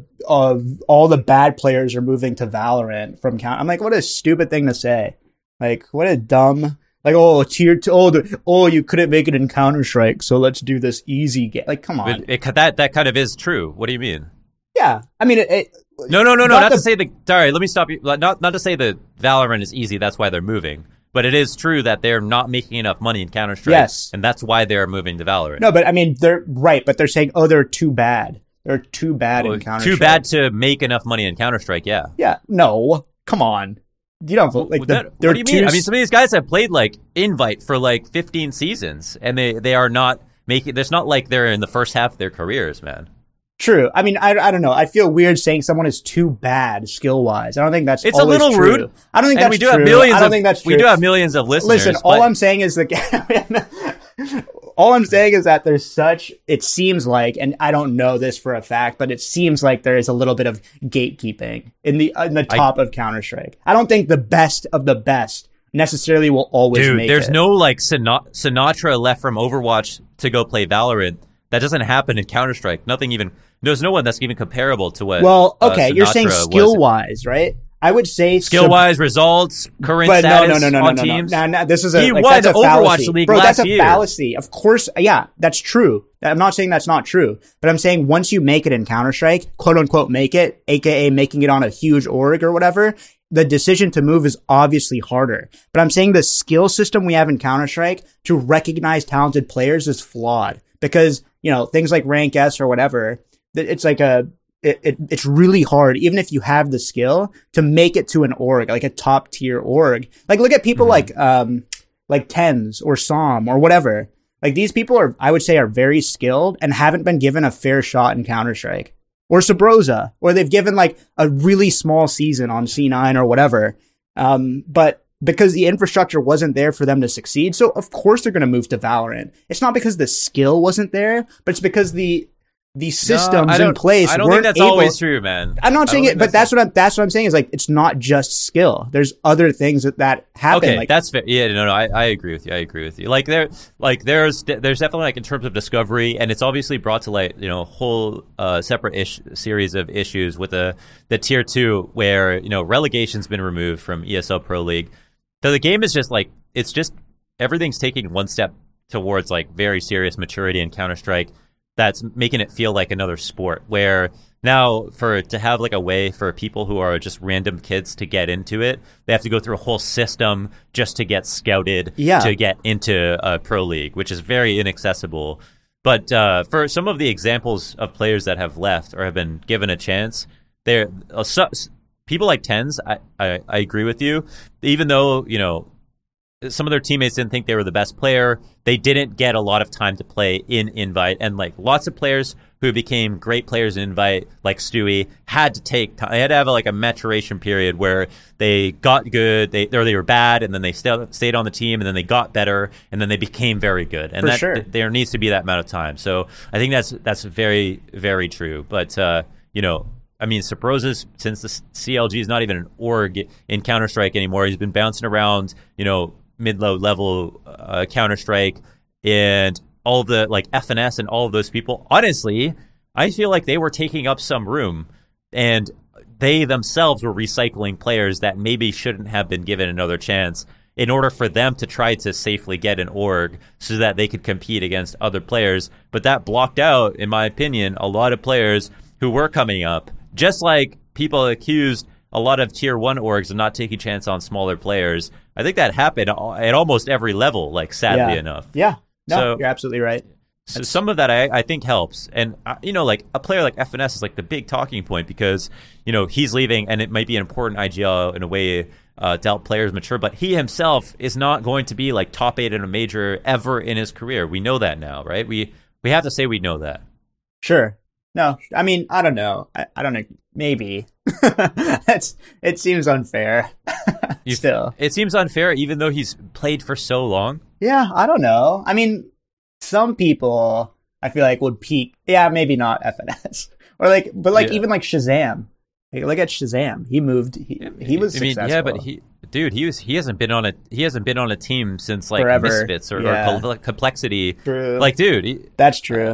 the bad players are moving to Valorant from Counter. I'm like, what a stupid thing to say. Like, what a dumb. Like, tier 2, you couldn't make it in Counter-Strike, so let's do this easy game. Like, come on. That kind of is true. What do you mean? Yeah. I mean, No. Not to say sorry, let me stop you. Not to say that Valorant is easy, that's why they're moving. But it is true that they're not making enough money in Counter-Strike. Yes. And that's why they're moving to Valorant. No, but I mean, they're right, but they're saying, they're too bad. They're too bad in Counter-Strike. Too bad to make enough money in Counter-Strike, yeah. Yeah. No. Come on. You don't like what do you mean? I mean, some of these guys have played like Invite for like 15 seasons, and they are not making. It's not like they're in the first half of their careers, man. True. I mean, I don't know. I feel weird saying someone is too bad skill wise. I don't think that's. It's a little true. rude. I don't think and that's true. I don't think that's true. We do have millions of listeners. Listen, all I'm saying is all I'm saying is that there's it seems like, and I don't know this for a fact, but it seems like there is a little bit of gatekeeping in the top of Counter-Strike. I don't think the best of the best necessarily will always make it. Dude, there's no like Sinatra left from Overwatch to go play Valorant. That doesn't happen in Counter-Strike. There's no one that's even comparable to what. Well, okay, you're saying skill-wise, right? I would say skill-wise, results, current status on teams. No. This is he won the Overwatch League last year. Bro, that's a fallacy. Of course, yeah, that's true. I'm not saying that's not true, but I'm saying once you make it in Counter-Strike, quote unquote, make it, aka making it on a huge org or whatever, the decision to move is obviously harder. But I'm saying the skill system we have in Counter-Strike to recognize talented players is flawed because, things like Rank S or whatever, it's like it's really hard, even if you have the skill, to make it to an org, like a top tier org. Like look at people like TenZ or Som or whatever. Like these people I would say are very skilled and haven't been given a fair shot in Counter-Strike. Or Sabrosa, or they've given like a really small season on C9 or whatever. But because the infrastructure wasn't there for them to succeed. So of course they're going to move to Valorant. It's not because the skill wasn't there, but it's because the systems in place. I don't think that's always true, man. I'm not saying it, but that's what I'm saying is like it's not just skill. There's other things that happen. Okay, like, that's fair. Yeah, no, I agree with you. There's definitely like in terms of discovery, and it's obviously brought to light, a whole separate series of issues with the tier 2 where relegation's been removed from ESL Pro League. So the game is just like everything's taking one step towards like very serious maturity in Counter-Strike. That's making it feel like another sport where now to have like a way for people who are just random kids to get into it, they have to go through a whole system just to get scouted to get into a pro league, which is very inaccessible. But for some of the examples of players that have left or have been given a chance, people like TenZ, I agree with you. Even though, some of their teammates didn't think they were the best player, they didn't get a lot of time to play in Invite. And like lots of players who became great players in Invite, like Stewie, had to take time. They had to have like a maturation period where they got good, they were bad, and then they stayed on the team, and then they got better, and then they became very good. And there needs to be that amount of time. So I think that's very, very true. But I mean, Sabrosa, since the CLG is not even an org in Counter-Strike anymore, he's been bouncing around, mid-low level Counter-Strike, and all of the like FNS and all of those people. Honestly, I feel like they were taking up some room, and they themselves were recycling players that maybe shouldn't have been given another chance in order for them to try to safely get an org so that they could compete against other players. But that blocked out, in my opinion, a lot of players who were coming up, just like people accused a lot of tier 1 orgs and not taking chance on smaller players. I think that happened at almost every level, like sadly enough. Yeah. No, you're absolutely right. So some of that I think helps. And, like a player like FNS is like the big talking point because, he's leaving and it might be an important IGL in a way to help players mature. But he himself is not going to be like top 8 in a major ever in his career. We know that now, right? We have to say we know that. Sure. No, I mean, I don't know. I don't know. Maybe. It seems unfair. Still. It seems unfair even though he's played for so long. Yeah, I don't know. I mean, some people I feel like would peak. Yeah, maybe not FNS. Even like Shazam. Like, look at Shazam. He moved. He was successful. Yeah, but he hasn't been on a team since like Forever. Misfits or Complexity. True. Like, dude, that's true.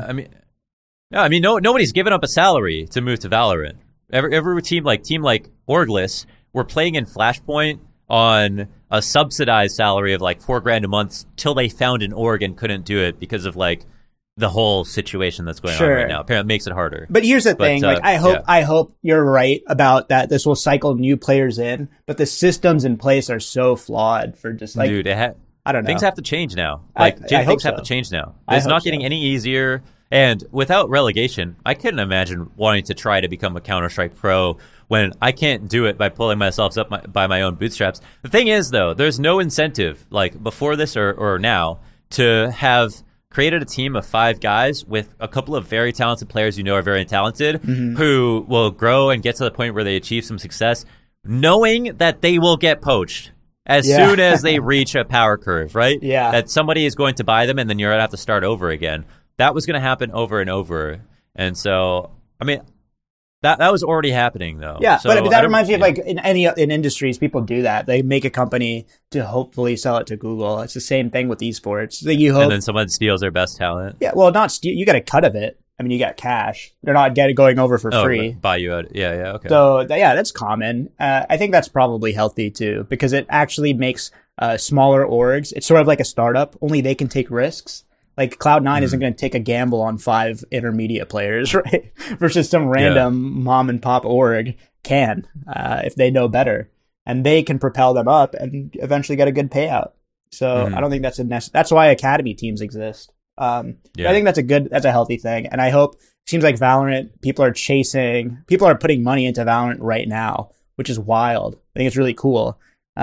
Nobody's given up a salary to move to Valorant. Every team like Orgless were playing in Flashpoint on a subsidized salary of like $4,000 a month till they found an org and couldn't do it because of like the whole situation that's going on right now. Apparently, it makes it harder. But here's the thing: I hope you're right about that. This will cycle new players in, but the systems in place are so flawed for just like, dude. I don't know. Things have to change now. Things have to change now. It's not getting any easier. And without relegation, I couldn't imagine wanting to try to become a Counter-Strike pro when I can't do it by pulling myself up by my own bootstraps. The thing is, though, there's no incentive, like before this or now, to have created a team of 5 guys with a couple of very talented players are very talented, who will grow and get to the point where they achieve some success, knowing that they will get poached as soon as they reach a power curve, right? Yeah. That somebody is going to buy them and then you're going to have to start over again. That was going to happen over and over. And so, I mean, that was already happening, though. Yeah, so but that reminds me of like in industries, people do that. They make a company to hopefully sell it to Google. It's the same thing with esports. And then someone steals their best talent. Yeah, well, not steal. You got a cut of it. I mean, you got cash. They're not going over for free. Buy you out. Yeah, okay. So, that's common. I think that's probably healthy, too, because it actually makes smaller orgs. It's sort of like a startup. Only they can take risks. Like Cloud9 isn't going to take a gamble on 5 intermediate players, right? Versus some random mom and pop org can, if they know better, and they can propel them up and eventually get a good payout. So I don't think that's that's why academy teams exist. I think that's a healthy thing. And I hope, it seems like Valorant, people are putting money into Valorant right now, which is wild. I think it's really cool.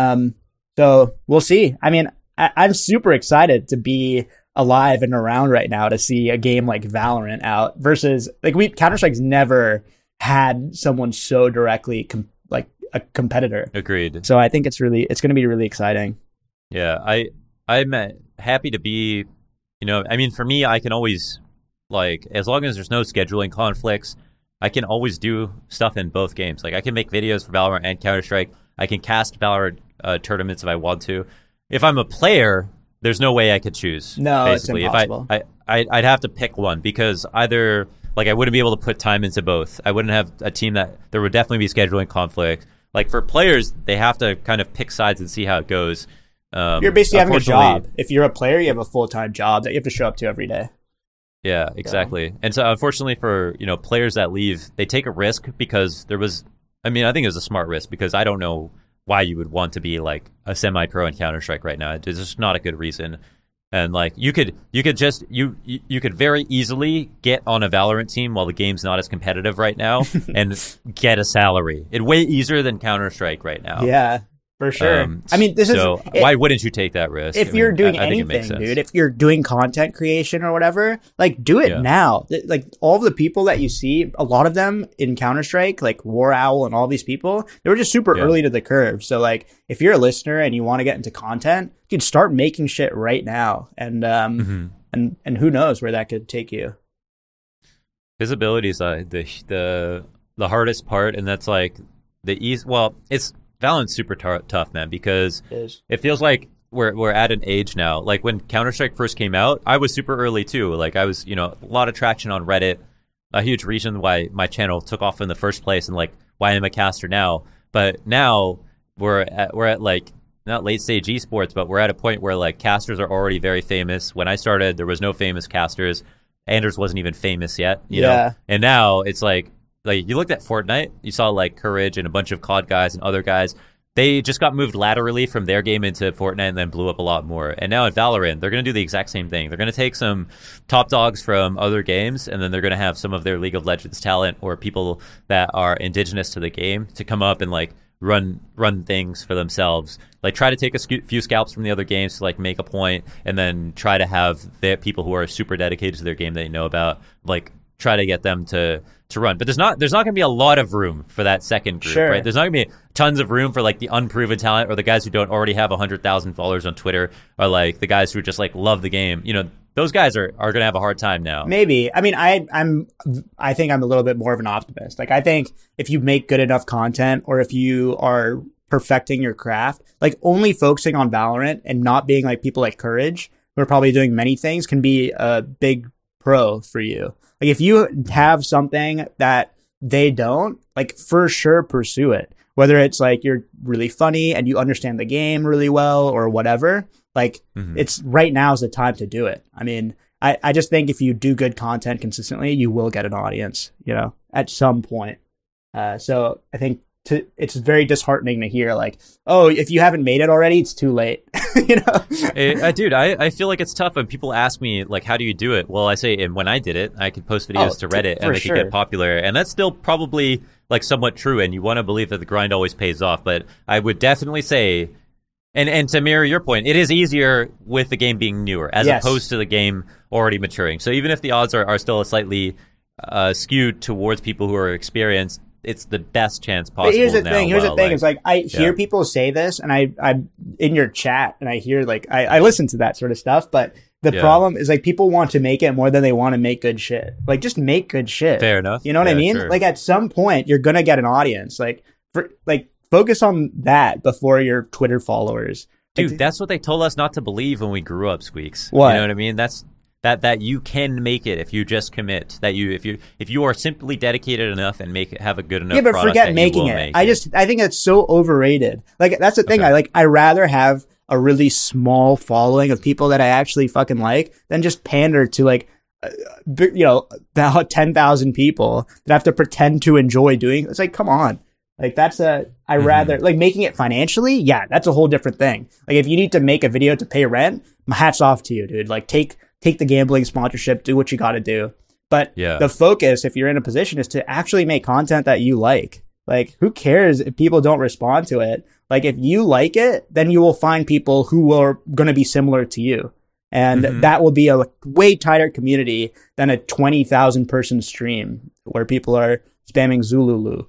So we'll see. I mean, I'm super excited to be alive and around right now to see a game like Valorant out versus like Counter-Strike's never had someone so directly like a competitor. Agreed. So I think it's going to be really exciting. Yeah, I'm happy to be, I mean, for me, I can always, like, as long as there's no scheduling conflicts, I can always do stuff in both games. Like, I can make videos for Valorant and Counter-Strike. I can cast Valorant tournaments if I want to. If I'm a player, there's no way I could choose. No, basically. It's impossible. If I'd have to pick one because either, like, I wouldn't be able to put time into both. I wouldn't have a team there would definitely be scheduling conflict. Like, for players, they have to kind of pick sides and see how it goes. You're basically having a job. If you're a player, you have a full-time job that you have to show up to every day. Yeah, exactly. Yeah. And so, unfortunately, for players that leave, they take a risk because I think it was a smart risk because I don't know why you would want to be like a semi-pro in Counter-Strike right now. It's just not a good reason. And like you could very easily get on a Valorant team while the game's not as competitive right now and get a salary. It's way easier than Counter-Strike right now. Yeah. For sure. I mean, why wouldn't you take that risk? If you're doing anything, dude, if you're doing content creation or whatever, like do it now. Like all of the people that you see, a lot of them in Counter-Strike, like War Owl and all these people, they were just super early to the curve. So like if you're a listener and you want to get into content, you can start making shit right now. And and who knows where that could take you. Visibility is the hardest part, and that's like the ease. Well, it's Valorant's super tough, man, because it feels like we're at an age now. Like when Counter-Strike first came out, I was super early too. Like I was, a lot of traction on Reddit, a huge reason why my channel took off in the first place, and like why I'm a caster now. But now we're at like not late stage esports, but we're at a point where like casters are already very famous. When I started, there was no famous casters. Anders wasn't even famous yet, you know. And now it's like like you looked at Fortnite, you saw like Courage and a bunch of COD guys and other guys. They just got moved laterally from their game into Fortnite and then blew up a lot more. And now at Valorant, they're going to do the exact same thing. They're going to take some top dogs from other games, and then they're going to have some of their League of Legends talent or people that are indigenous to the game to come up and like run things for themselves. Like try to take a few scalps from the other games to like make a point, and then try to have the people who are super dedicated to their game that you know about, like try to get them to run. But there's not going to be a lot of room for that second group, sure. right? There's not going to be tons of room for like the unproven talent or the guys who don't already have 100,000 followers on Twitter, or like the guys who just like love the game. You know, those guys are going to have a hard time now. Maybe. I mean, I think I'm a little bit more of an optimist. Like I think if you make good enough content, or if you are perfecting your craft, like only focusing on Valorant and not being like people like Courage, who are probably doing many things, can be a big pro for you. Like if you have something that they don't, like for sure pursue it. Whether it's like you're really funny and you understand the game really well or whatever, like it's right now is the time to do it. I mean, I just think if you do good content consistently, you will get an audience, you know, at some point. So I think it's very disheartening to hear like, oh, if you haven't made it already, it's too late. You know, dude, I feel like it's tough when people ask me like, how do you do it? Well, I say, and when I did it, I could post videos to Reddit and they could get popular, and that's still probably like somewhat true. And you want to believe that the grind always pays off, but I would definitely say, and to mirror your point, it is easier with the game being newer as opposed to the game already maturing. So even if the odds are still slightly skewed towards people who are experienced, it's the best chance possible. But here's the thing. It's like I hear people say this, and I'm in your chat, and I hear like I listen to that sort of stuff. But the problem is like people want to make it more than they want to make good shit. Like just make good shit. Fair enough. You know what I mean? Sure. Like at some point you're gonna get an audience. Like focus on that before your Twitter followers. Dude, that's what they told us not to believe when we grew up, Squeaks. What? You know what I mean? That's that you can make it if you just commit. That if you are simply dedicated enough and have a good enough but product, forget making it. I think it's so overrated. Like that's the thing. Okay. I rather have a really small following of people that I actually fucking like than just pander to like you know, about 10,000 people that have to pretend to enjoy doing. It's like, come on. Like I rather like making it financially. Yeah, that's a whole different thing. Like if you need to make a video to pay rent, hats off to you, dude. Like take the gambling sponsorship, do what you got to do. But the focus, if you're in a position, is to actually make content that you like. Like who cares if people don't respond to it? Like if you like it, then you will find people who are going to be similar to you. And that will be a way tighter community than a 20,000 person stream where people are spamming Zululu.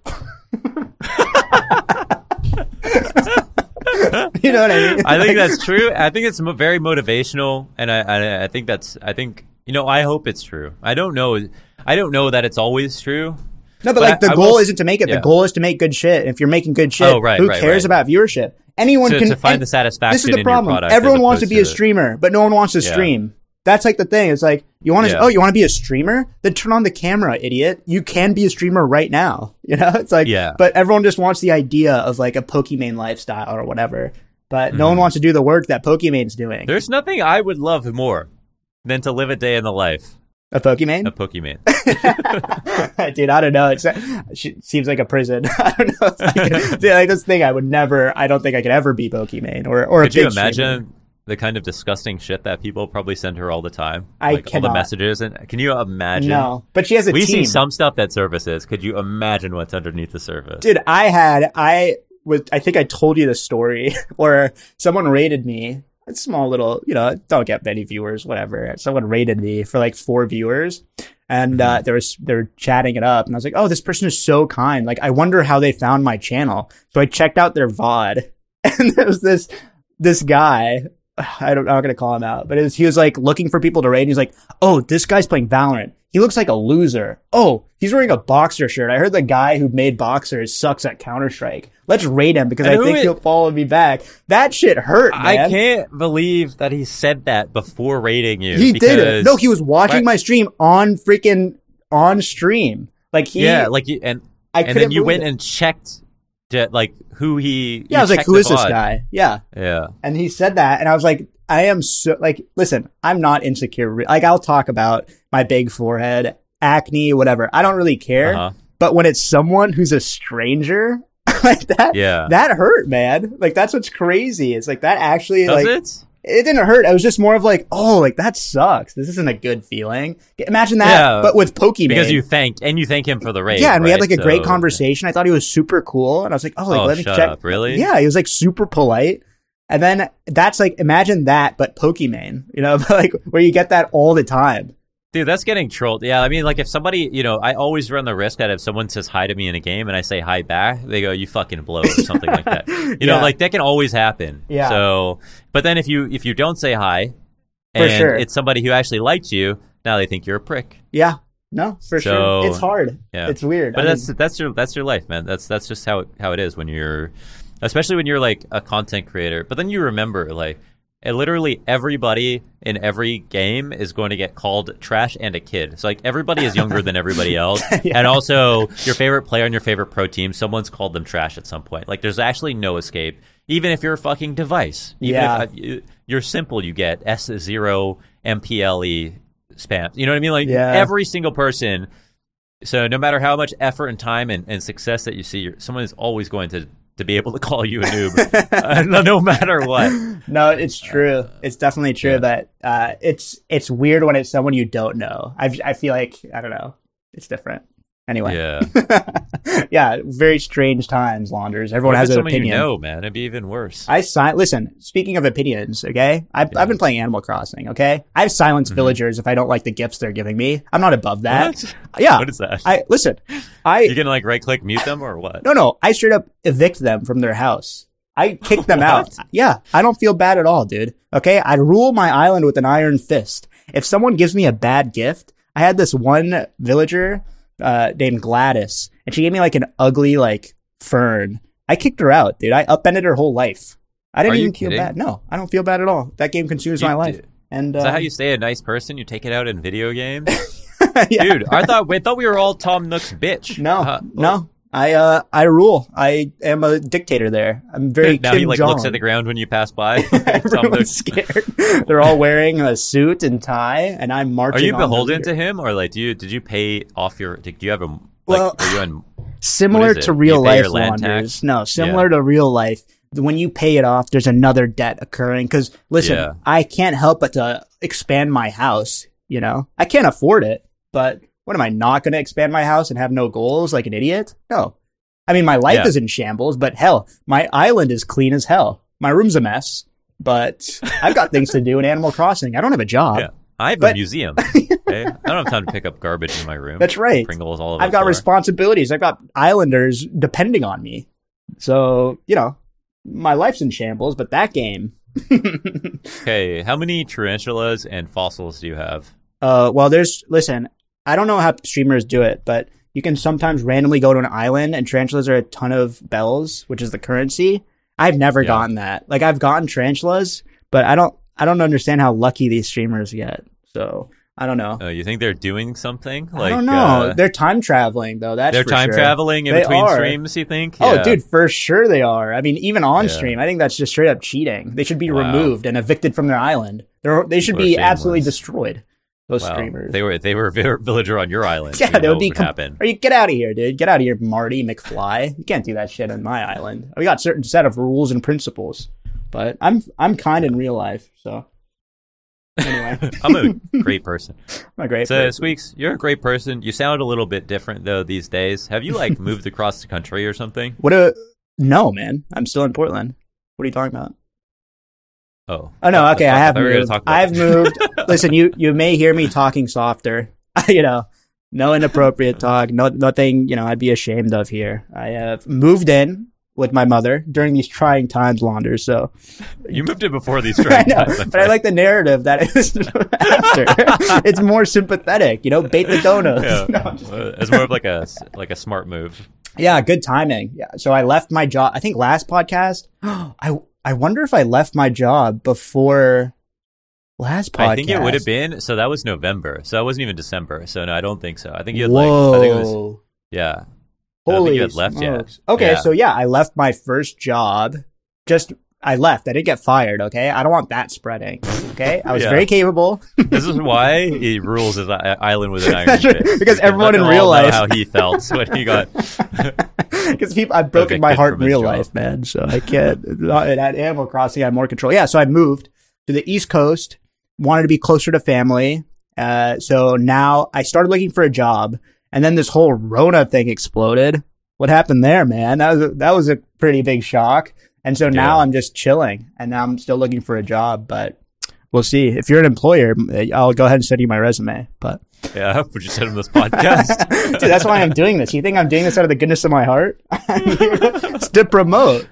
You know what I mean? I think that's true. I think it's very motivational, and I think you know, I hope it's true. I don't know that it's always true. No, but like the goal isn't to make it. Yeah. The goal is to make good shit. If you're making good shit, who cares about viewership? Anyone can find the satisfaction. This is the problem. In your product. Everyone wants to be a streamer, but no one wants to stream. That's like the thing. It's like you want to be a streamer? Then turn on the camera, idiot. You can be a streamer right now. You know, it's like but everyone just wants the idea of like a Pokimane lifestyle or whatever. But no one wants to do the work that Pokimane's doing. There's nothing I would love more than to live a day in the life. A Pokimane? A Pokimane. Dude, I don't know. It seems like a prison. I don't know. Like this thing I don't think I could ever be Pokimane or a big Could you imagine the kind of disgusting shit that people probably send her all the time? I cannot. All the messages. And can you imagine? No. But she has a team. We see some stuff that surfaces. Could you imagine what's underneath the surface? Dude, I think I told you the story where someone rated me. A small little, you know, don't get many viewers, whatever. Someone rated me for like 4 viewers, and they were chatting it up, and I was like, oh, this person is so kind. Like, I wonder how they found my channel. So I checked out their VOD, and there was this guy. I'm not gonna call him out, but he was like looking for people to rate. And he's like, oh, this guy's playing Valorant. He looks like a loser. Oh, he's wearing a Boxer shirt. I heard the guy who made Boxers sucks at Counter-Strike. Let's rate him because I think he'll follow me back. That shit hurt, man. I can't believe that he said that before rating you. He did it. No, he was watching my stream on stream. Like and then you went and checked like who he. Yeah, I was like, who is this guy? Yeah. Yeah. And he said that, and I was like, I am so like, listen, I'm not insecure. Like, I'll talk about my big forehead, acne, whatever. I don't really care. But when it's someone who's a stranger, like that, that hurt, man. Like that's what's crazy. It's like that actually, it didn't hurt. I was just more of like, oh, like that sucks. This isn't a good feeling. Imagine that, but with Pokimane. Because you thank him for the raid. Yeah, and we had like a great conversation. I thought he was super cool, and I was like, oh, like let me check. Up, really? Yeah, he was like super polite. And then that's like, imagine that, but Pokimane, you know, like where you get that all the time. Dude, that's getting trolled. Yeah, I mean, like if somebody, you know, I always run the risk that if someone says hi to me in a game and I say hi back, they go, "You fucking blow," or something like that. You know, like that can always happen. Yeah. So, but then if you don't say hi, and it's somebody who actually liked you, now they think you're a prick. Yeah. No, for sure. It's hard. Yeah. It's weird. But that's your life, man. That's just how it is when you're, especially when you're like a content creator. But then you remember like. And literally everybody in every game is going to get called trash and a kid. So like everybody is younger than everybody else. And also your favorite player on your favorite pro team, someone's called them trash at some point. Like there's actually no escape. Even if you're a fucking device. Even if you're simple, you get S0 MPLE spam. You know what I mean? Like every single person. So no matter how much effort and time and success that you see, someone is always going to be able to call you a noob, no matter what. No, it's true. It's definitely true that it's weird when it's someone you don't know. I feel like, I don't know, it's different. Anyway. Yeah, very strange times, Launders. Everyone has an opinion. You know, man, it'd be even worse. Listen, speaking of opinions, okay? I've been playing Animal Crossing, okay? I've silenced villagers if I don't like the gifts they're giving me. I'm not above that. What? Yeah. What is that? You're gonna like right click mute them or what? No. I straight up evict them from their house. I kick them out. Yeah. I don't feel bad at all, dude. Okay? I rule my island with an iron fist. If someone gives me a bad gift, I had this one villager named Gladys, and she gave me like an ugly like fern. I kicked her out, dude. I upended her whole life. I didn't even feel bad. No, I don't feel bad at all. That game consumes my life. And is that how you stay a nice person? You take it out in video games? Dude, I thought we were all Tom Nook's bitch. No. I rule. I am a dictator there. I'm very now Kim he like Jong. looks at the ground when you pass by. Everyone's scared. They're all wearing a suit and tie, and I'm marching. Are you beholden to him, or like did you pay off your? Do you have a like? Are you on, similar to real life, Launders? No, similar to real life. When you pay it off, there's another debt occurring. Because listen, I can't help but to expand my house. You know, I can't afford it, but. What am I not going to expand my house and have no goals like an idiot? No. I mean, my life is in shambles, but hell, my island is clean as hell. My room's a mess, but I've got things to do in Animal Crossing. I don't have a job. Yeah. I have a museum. Okay? I don't have time to pick up garbage in my room. That's right. Pringles all over I've got responsibilities. I've got islanders depending on me. So, you know, my life's in shambles, but that game. Okay. How many tarantulas and fossils do you have? Listen, I don't know how streamers do it, but you can sometimes randomly go to an island and tarantulas are a ton of bells, which is the currency. I've never gotten that. Like I've gotten tarantulas, but I don't understand how lucky these streamers get. So I don't know. You think they're doing something? I don't know. They're time traveling though. They're time traveling in between streams. You think? Oh, dude, for sure they are. I mean, even on stream, I think that's just straight up cheating. They should be removed and evicted from their island. They should be absolutely destroyed. Those streamers. They were a villager on your island. Yeah, that would be happen. Or you get out of here, dude. Get out of here, Marty McFly. You can't do that shit on my island. We got a certain set of rules and principles. But I'm kind in real life, so anyway. I'm a great person. I'm a great person. Squeaks, you're a great person. You sound a little bit different though these days. Have you like moved across the country or something? No, man. I'm still in Portland. What are you talking about? Oh no, okay, I have moved. I've moved. Listen, you may hear me talking softer. You know, no inappropriate talk, nothing, you know, I'd be ashamed of here. I have moved in with my mother during these trying times, Launders, so. You moved in before these trying times. But I like the narrative that it was after. It's more sympathetic, you know, bait the donuts. Yeah. No, it's more of like a smart move. Yeah, good timing. Yeah, so I left my job, I think last podcast, I wonder if I left my job before last podcast. I think it would have been. So that was November. So that wasn't even December. So no, I don't think so. I think you had Whoa. I think it was, yeah. Holy I don't think you had left yet. Okay, yeah. so yeah, I left my first job. I left. I didn't get fired, okay? I don't want that spreading, okay? I was very capable. This is why he rules his island with an iron fist. Because everyone in real life... how he felt when he got... Because I've broken my heart in real life, man, so I can't... At Animal Crossing, I have more control. Yeah, so I moved to the East Coast, wanted to be closer to family, so now I started looking for a job, and then this whole Rona thing exploded. What happened there, man? That was a pretty big shock. And so now I'm just chilling, and now I'm still looking for a job, but we'll see. If you're an employer, I'll go ahead and send you my resume. But yeah, would you send him this podcast? Dude, that's why I'm doing this. You think I'm doing this out of the goodness of my heart? It's to promote.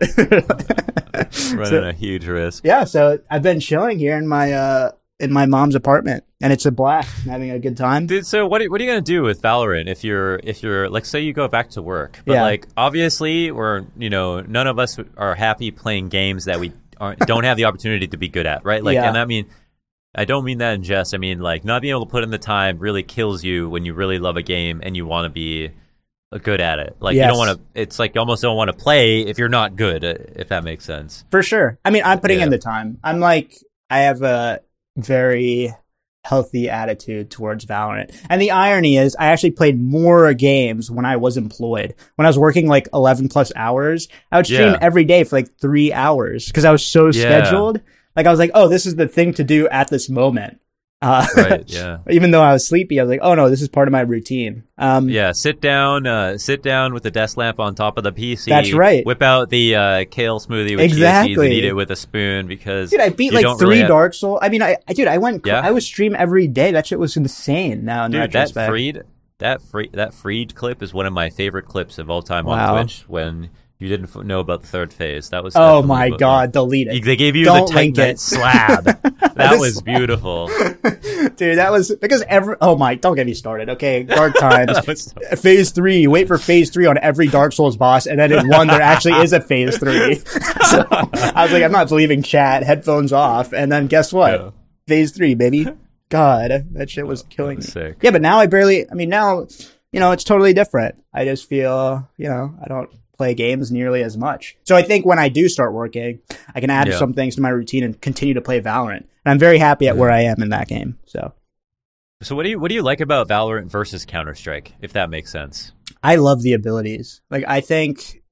Running a huge risk. Yeah, so I've been chilling here in my mom's apartment, and it's a blast. I'm having a good time. Dude, so what are you going to do with Valorant if you're like, say you go back to work, but like obviously none of us are happy playing games that we don't have the opportunity to be good at, right? Like, and I mean, I don't mean that in jest. I mean, like, not being able to put in the time really kills you when you really love a game and you want to be good at it. Like, you don't want to, it's like you almost don't want to play if you're not good, if that makes sense. For sure. I mean, I'm putting in the time. I have a very healthy attitude towards Valorant. And the irony is I actually played more games when I was employed. When I was working like 11 plus hours, I would stream every day for like 3 hours because I was so scheduled. Like I was like, oh, this is the thing to do at this moment. Right, yeah. Even though I was sleepy, I was like, oh no, this is part of my routine. Sit down with the desk lamp on top of the PC. That's right. Whip out the kale smoothie with chia seeds and eat it with a spoon because dude, I beat like 3 Dark Souls. I mean, I would stream every day. That shit was insane. Now in retrospect. that freed clip is one of my favorite clips of all time on Twitch when you didn't know about the third phase. That was oh my god, delete it. They gave you the Titanite slab. That was beautiful. Dude, that was because don't get me started. Okay, Dark Times. Phase 3. Wait for Phase 3 on every Dark Souls boss, and then in 1 there actually is a Phase 3. So I was like, I'm not believing chat. Headphones off, and then guess what? Yeah. Phase 3, baby. God, that shit was killing me. Sick. Yeah, but now now, it's totally different. I just feel, I don't play games nearly as much. So I think when I do start working, I can add some things to my routine and continue to play Valorant. And I'm very happy at where I am in that game. So what do you like about Valorant versus Counter-Strike, if that makes sense? I love the abilities. Like I think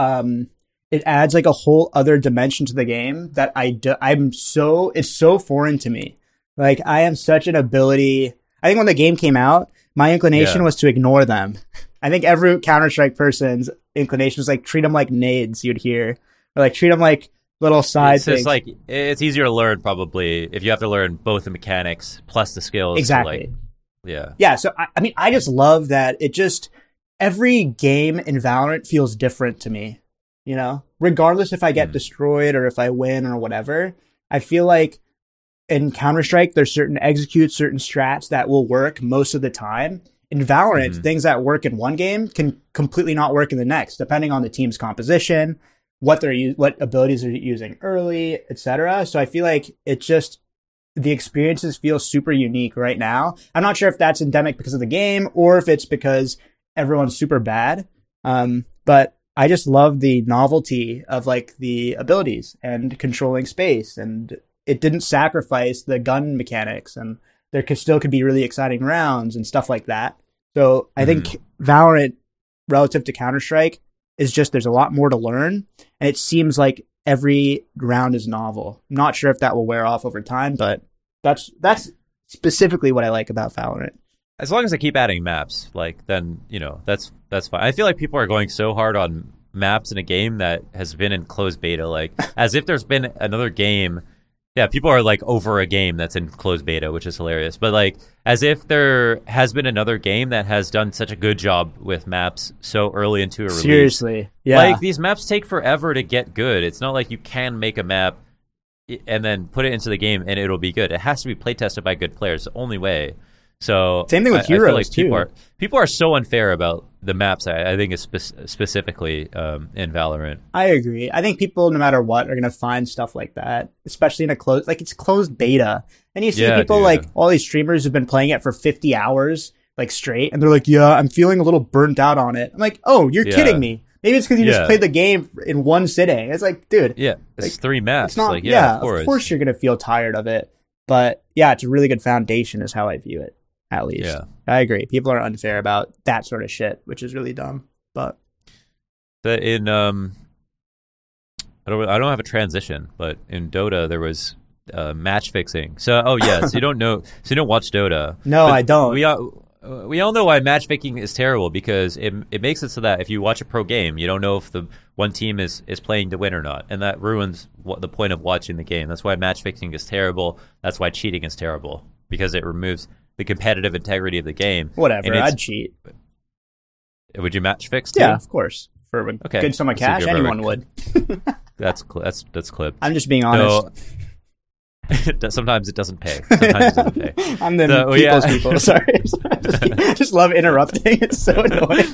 it adds like a whole other dimension to the game that it's so foreign to me. Like I am such an ability. I think when the game came out, my inclination was to ignore them. I think every Counter-Strike person's inclination was like treat them like nades you'd hear, or like treat them like little side things. It's like it's easier to learn probably if you have to learn both the mechanics plus the skills. Exactly. Yeah. So I mean, I just love that every game in Valorant feels different to me. Regardless if I get destroyed or if I win or whatever, I feel like in Counter-Strike there's certain executes, certain strats that will work most of the time. In Valorant, things that work in one game can completely not work in the next, depending on the team's composition, what abilities they're using early, etc. So I feel like the experiences feel super unique right now. I'm not sure if that's endemic because of the game or if it's because everyone's super bad. But I just love the novelty of like the abilities and controlling space, and it didn't sacrifice the gun mechanics, and there still could be really exciting rounds and stuff like that. So I think Valorant, relative to Counter-Strike, is just there's a lot more to learn. And it seems like every round is novel. I'm not sure if that will wear off over time, but that's specifically what I like about Valorant. As long as they keep adding maps, then that's fine. I feel like people are going so hard on maps in a game that has been in closed beta, as if there's been another game. Yeah, people are over a game that's in closed beta, which is hilarious. But as if there has been another game that has done such a good job with maps so early into a release. Seriously, yeah. These maps take forever to get good. It's not like you can make a map and then put it into the game and it'll be good. It has to be play tested by good players. The only way. So same thing with Heroes too. People are so unfair about the maps. I think it's specifically in Valorant. I agree. I think people, no matter what, are gonna find stuff like that, especially in a it's closed beta. And you see people all these streamers who've been playing it for 50 hours straight, and they're like, "Yeah, I'm feeling a little burnt out on it." I'm like, "Oh, you're kidding me." Maybe it's because you just played the game in one sitting. It's like, dude. Yeah, it's like, 3 maps. It's not, like, of course you're going to feel tired of it. But yeah, it's a really good foundation is how I view it, at least. Yeah. I agree. People are unfair about that sort of shit, which is really dumb. But I don't have a transition, but in Dota there was match fixing. So so you don't watch Dota. No, I don't. We all know why match fixing is terrible, because it makes it so that if you watch a pro game, you don't know if the one team is playing to win or not, and that ruins the point of watching the game. That's why match fixing is terrible. That's why cheating is terrible, because it removes the competitive integrity of the game. Whatever, I'd cheat. Would you match fix too? Yeah, of course. For a good sum of cash, anyone would. That's clip. I'm just being honest. Sometimes it doesn't pay. Sometimes it doesn't pay. I'm the people's people. Sorry. just love interrupting. It's so annoying.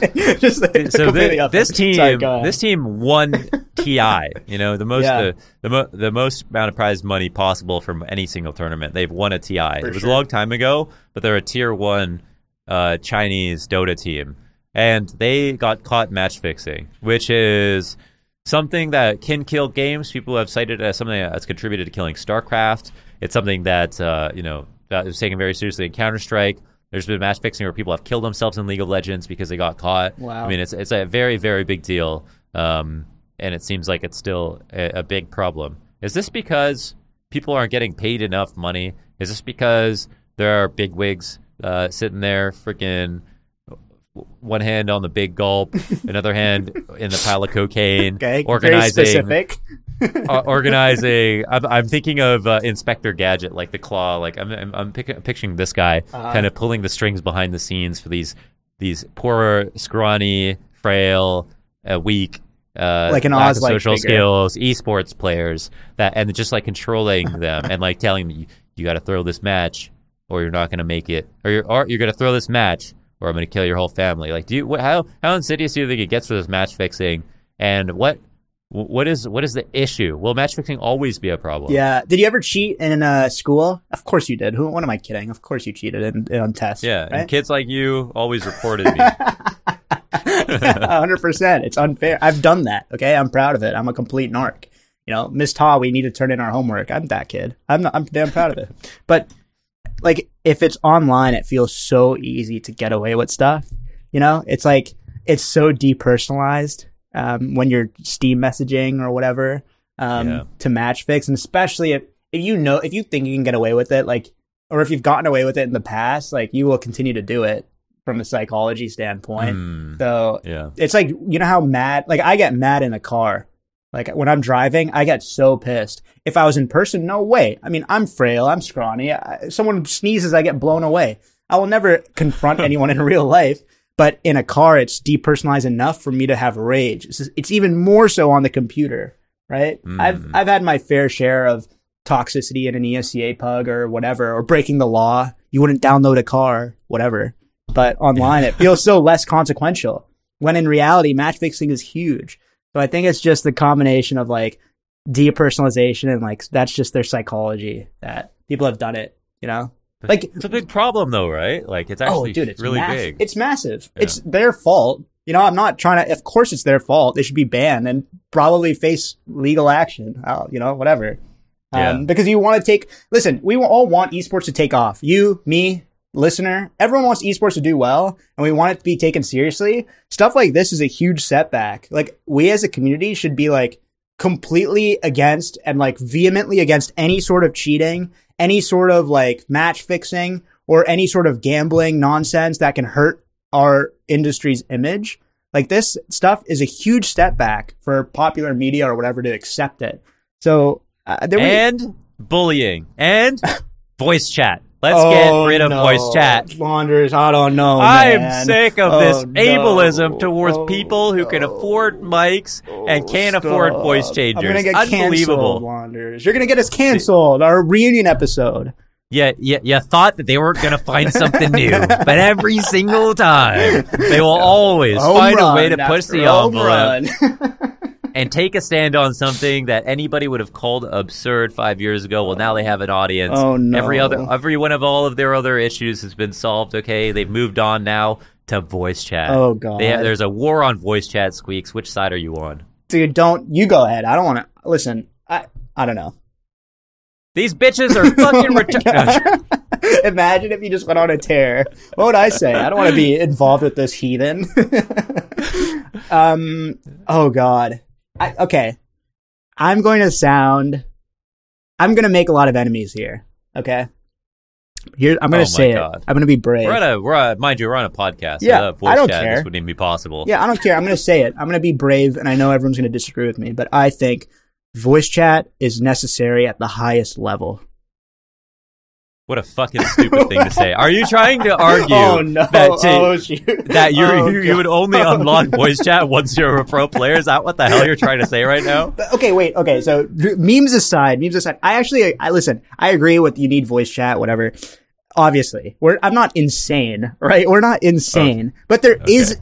This team won TI. You know, the most amount of prize money possible from any single tournament. They've won a TI. It was a long time ago, but they're a tier 1 Chinese Dota team, and they got caught match fixing, which is something that can kill games. People have cited it as something that's contributed to killing StarCraft. It's something that that is taken very seriously in Counter-Strike. There's been match fixing where people have killed themselves in League of Legends because they got caught. Wow. I mean, it's a very, very big deal, and it seems like it's still a big problem. Is this because people aren't getting paid enough money? Is this because there are bigwigs sitting there freaking one hand on the big gulp, another hand in the pile of cocaine, organizing. Very specific. Organizing. I'm thinking of Inspector Gadget, like the claw. Like I'm picturing this guy kind of pulling the strings behind the scenes for these poor, scrawny, frail, weak, like an lack of Oz-like social figure. skills, esports players and just like controlling them and like telling them you got to throw this match or you're not going to make it, or you're going to throw this match, or I'm going to kill your whole family. Like, how insidious do you think it gets for this match fixing? And what is the issue? Will match fixing always be a problem? Yeah. Did you ever cheat in school? Of course you did. What am I kidding? Of course you cheated on tests. Yeah. Right? And kids like you always reported me. 100%. It's unfair. I've done that. Okay. I'm proud of it. I'm a complete narc. Miss Ta, we need to turn in our homework. I'm that kid. I'm damn proud of it. But like, if it's online, it feels so easy to get away with stuff. It's like, it's so depersonalized when you're Steam messaging or whatever to match fix. And especially if you think you can get away with it, like, or if you've gotten away with it in the past, like, you will continue to do it from a psychology standpoint. So it's like, how mad, like, I get mad in a car. Like, when I'm driving, I get so pissed. If I was in person, no way. I mean, I'm frail, I'm scrawny. Someone sneezes, I get blown away. I will never confront anyone in real life. But in a car, it's depersonalized enough for me to have rage. It's even more so on the computer, right? I've had my fair share of toxicity in an ESCA pug or whatever, or breaking the law. You wouldn't download a car, whatever. But online, it feels so less consequential. When in reality, match fixing is huge. So I think it's just the combination of like depersonalization and like that's just their psychology that people have done it, Like, it's a big problem though, right? Like, it's actually it's really big. It's massive. Yeah. It's their fault. I'm not trying to, of course it's their fault. They should be banned and probably face legal action, whatever. Because you want to listen, we all want esports to take off. You, me, listener, everyone wants esports to do well and we want it to be taken seriously. Stuff like this is a huge setback. Like, we as a community should be like completely against and like vehemently against any sort of cheating, any sort of like match fixing or any sort of gambling nonsense that can hurt our industry's image. Like, this stuff is a huge step back for popular media or whatever to accept it. So, and bullying and voice chat. Let's get rid of voice chat. Launders, I don't know, I'm sick of this ableism towards people who can afford mics and can't afford voice changers. I'm going to get canceled, Launders. You're going to get us canceled. Our reunion episode. Yeah, you thought that they weren't going to find something new, but every single time, they will always find a way to push the envelope and take a stand on something that anybody would have called absurd 5 years ago. Well, now they have an audience. Oh, no. Every one of all of their other issues has been solved, okay? They've moved on now. to voice chat. Oh god. There's a war on voice chat, Squeaks. Which side are you on? Dude, you go ahead. I don't want to listen. I don't know. These bitches are fucking Imagine if you just went on a tear. What would I say? I don't want to be involved with this heathen. Oh god. Okay. I'm going to make a lot of enemies here. Okay. Here, I'm going to say it. I'm going to be brave. Mind you, we're on a podcast. Yeah, voice I don't chat, care. This wouldn't even be possible. Yeah, I don't care. I'm going to say it. I'm going to be brave, and I know everyone's going to disagree with me, but I think voice chat is necessary at the highest level. What a fucking stupid thing to say. Are you trying to argue that you would only unlock voice chat once you're a pro player? Is that what the hell you're trying to say right now? Okay, wait. Okay, so memes aside, I listen. I agree with you need voice chat, whatever. Obviously, I'm not insane, right? We're not insane, but there is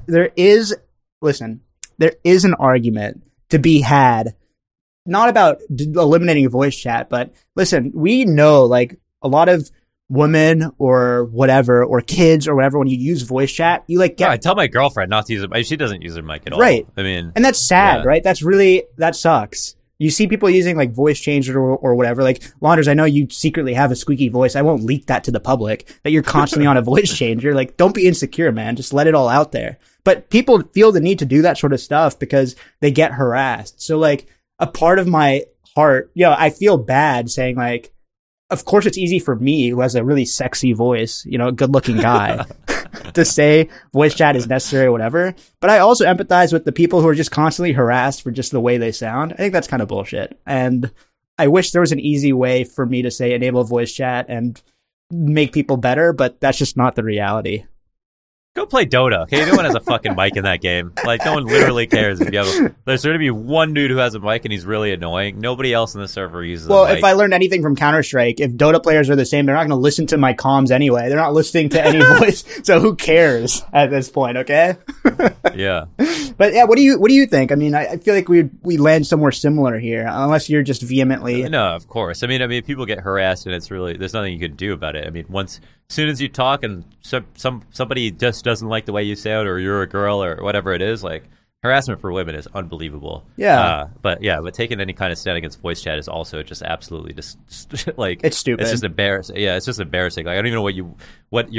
an argument to be had, not about eliminating voice chat, but listen, we know like a lot of women or whatever, or kids or whatever, when you use voice chat, you like get... I tell my girlfriend not to use it. She doesn't use her mic at all. Right. I mean... And that's sad, right? That sucks. You see people using like voice changer or whatever. Like, Launders, I know you secretly have a squeaky voice. I won't leak that to the public, that you're constantly on a voice changer. Like, don't be insecure, man. Just let it all out there. But people feel the need to do that sort of stuff because they get harassed. So like, a part of my heart, I feel bad saying like, of course it's easy for me, who has a really sexy voice, a good looking guy, to say voice chat is necessary or whatever. But I also empathize with the people who are just constantly harassed for just the way they sound. I think that's kind of bullshit. And I wish there was an easy way for me to say enable voice chat and make people better, but that's just not the reality. Go play Dota, okay? No one has a fucking mic in that game. Like, no one literally cares if you have there's going to be one dude who has a mic and he's really annoying. Nobody else in the server uses a mic. Well, if I learned anything from Counter-Strike, if Dota players are the same, they're not going to listen to my comms anyway. They're not listening to any voice, so who cares at this point, okay? Yeah. But yeah, what do you think? I mean, I feel like we land somewhere similar here, unless you're just vehemently... No, of course. I mean, people get harassed and it's really... There's nothing you can do about it. I mean, as soon as you talk and somebody just doesn't like the way you sound, or you're a girl or whatever it is, like, harassment for women is unbelievable. Yeah. But taking any kind of stand against voice chat is also just absolutely just like, it's stupid. It's just embarrassing. Yeah, it's just embarrassing. Like, I don't even know what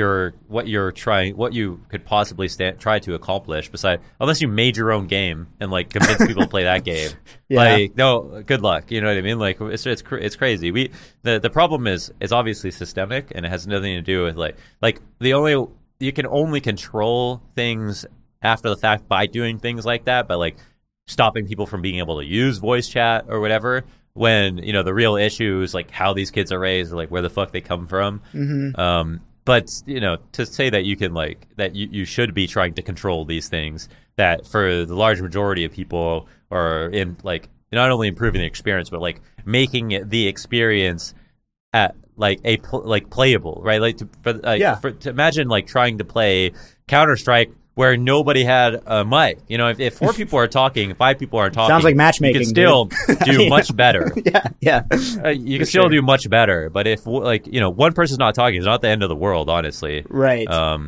you could possibly try to accomplish unless you made your own game and like convince people to play that game. Yeah. Like, no, good luck. You know what I mean? Like, it's crazy. The problem is it's obviously systemic, and it has nothing to do with like you can only control things after the fact by doing things like that, by like stopping people from being able to use voice chat or whatever, when the real issue is like how these kids are raised, or like where the fuck they come from. Mm-hmm. But to say that you can that you should be trying to control these things, that for the large majority of people are in like not only improving the experience, but like making the experience at like playable, right? Like to imagine like trying to play Counter-Strike where nobody had a mic. If 4 people are talking, 5 people are talking, sounds like matchmaking. You can still do much better. Yeah. You can still do much better. But if one person's not talking, it's not the end of the world, honestly. Right.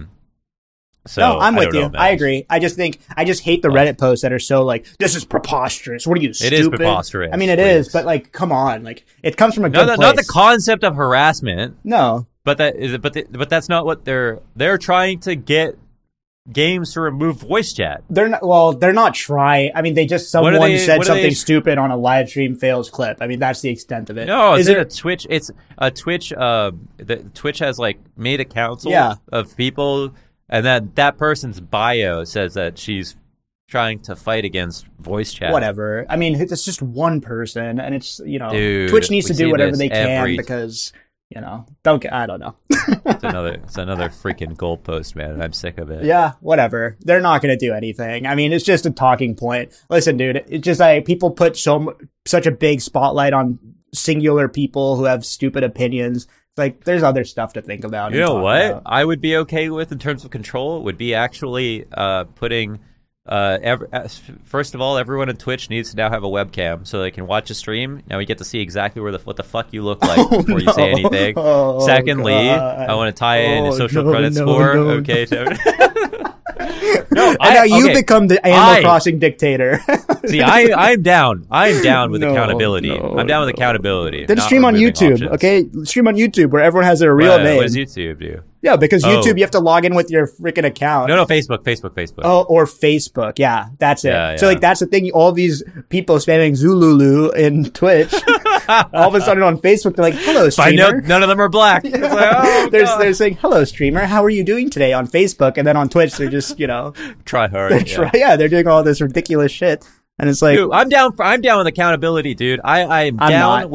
So no, I'm with you. Know, I agree. I just hate the Reddit posts that are so like, this is preposterous. What are you, stupid? It is preposterous. I mean, it is, but like, come on, like, it comes from a good place. Not the concept of harassment. No, but but that's not what they're trying to get games to remove voice chat. They're not trying. I mean, someone said something stupid on a live stream fails clip. I mean, that's the extent of it. No, is it a Twitch? It's a Twitch. Twitch has like made a council of people, and that person's bio says that she's trying to fight against voice chat. Whatever. I mean, it's just one person, and it's Dude, Twitch needs to do whatever they can because. I don't know. It's another freaking goalpost, man. I'm sick of it. Yeah, whatever. They're not going to do anything. I mean, it's just a talking point. Listen, dude, it's just like people put such a big spotlight on singular people who have stupid opinions. It's like there's other stuff to think about. You know what I would be okay with in terms of control would be actually putting. First of all, everyone on Twitch needs to now have a webcam so they can watch a stream. Now we get to see exactly what the fuck you look like before you say anything. Secondly, I want to tie in a social credit score. Okay. No, and now you become the Animal Crossing dictator. See, I'm down. I'm down with accountability. I'm down with accountability. Then stream on YouTube, okay? Stream on YouTube where everyone has their real name. What does YouTube do? Yeah, because YouTube, you have to log in with your freaking account. No, Facebook. Oh, or Facebook. Yeah, that's it. Yeah. So, like, that's the thing. All these people spamming Zululu in Twitch, all of a sudden on Facebook, they're like, hello, streamer. None of them are black. It's like, they're saying, hello, streamer. How are you doing today on Facebook? And then on Twitch, they're just, try hard. They're doing all this ridiculous shit. And it's like, dude, I'm down with accountability, dude. I'm not.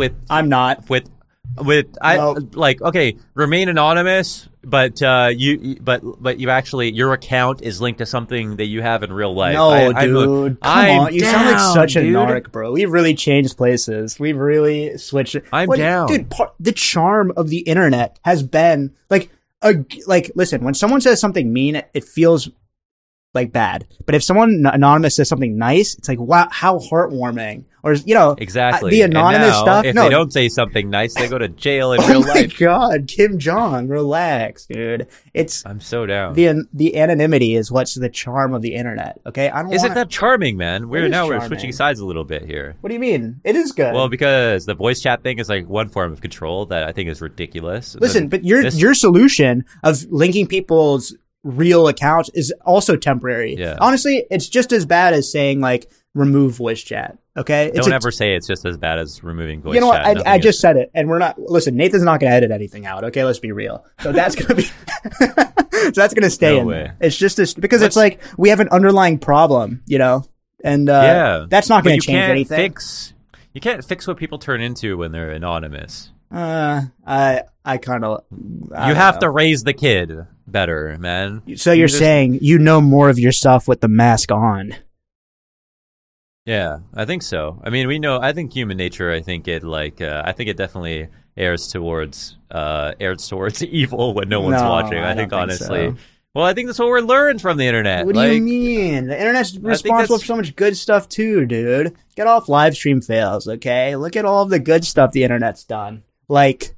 Okay, remain anonymous, but you actually, your account is linked to something that you have in real life. No, dude, come on. You sound like such a narc, bro. We've really changed places. We've really switched. I'm down. Dude, the charm of the internet has been, listen, when someone says something mean, it feels like bad. But if someone anonymous says something nice, it's like, wow, how heartwarming. Or, exactly. The anonymous stuff. If they don't say something nice, they go to jail in real life. Oh my God, Kim Jong, relax, dude. I'm so down. The anonymity is what's the charm of the internet. Okay, Isn't that charming, man? We're switching sides a little bit here. What do you mean? It is good. Well, because the voice chat thing is like one form of control that I think is ridiculous. Listen, but your solution of linking people's real accounts is also temporary. Yeah. Honestly, it's just as bad as saying like remove voice chat. Okay. Don't ever say it's just as bad as removing voice chat. You know what? I just said it, and we're not. Listen, Nathan's not going to edit anything out. Okay, let's be real. So that's going to be. So that's going to stay in there. It's just this because it's like we have an underlying problem, and that's not going to change anything. You can't fix what people turn into when they're anonymous. I kind of. You have to raise the kid better, man. So you're saying you know more of yourself with the mask on. Yeah, I think so. I mean, I think human nature, I think it definitely errs towards evil when no one's watching. I think honestly. So. Well, I think that's what we're learned from the internet. What do you mean? The internet's responsible for so much good stuff too, dude. Get off live stream fails, okay? Look at all of the good stuff the internet's done. Like,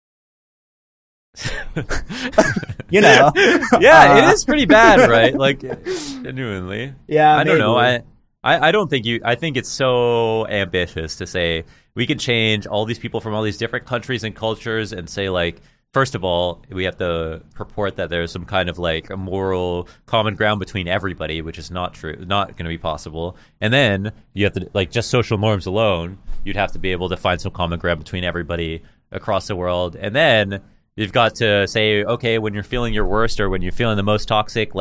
Yeah, it is pretty bad, right? Like, genuinely. Yeah, I don't know. I don't think I think it's so ambitious to say we can change all these people from all these different countries and cultures and say, like, first of all, we have to purport that there's some kind of like a moral common ground between everybody, which is not true, not going to be possible. And then you have to, like, just social norms alone, you'd have to be able to find some common ground between everybody across the world. And then you've got to say, okay, when you're feeling your worst or when you're feeling the most toxic,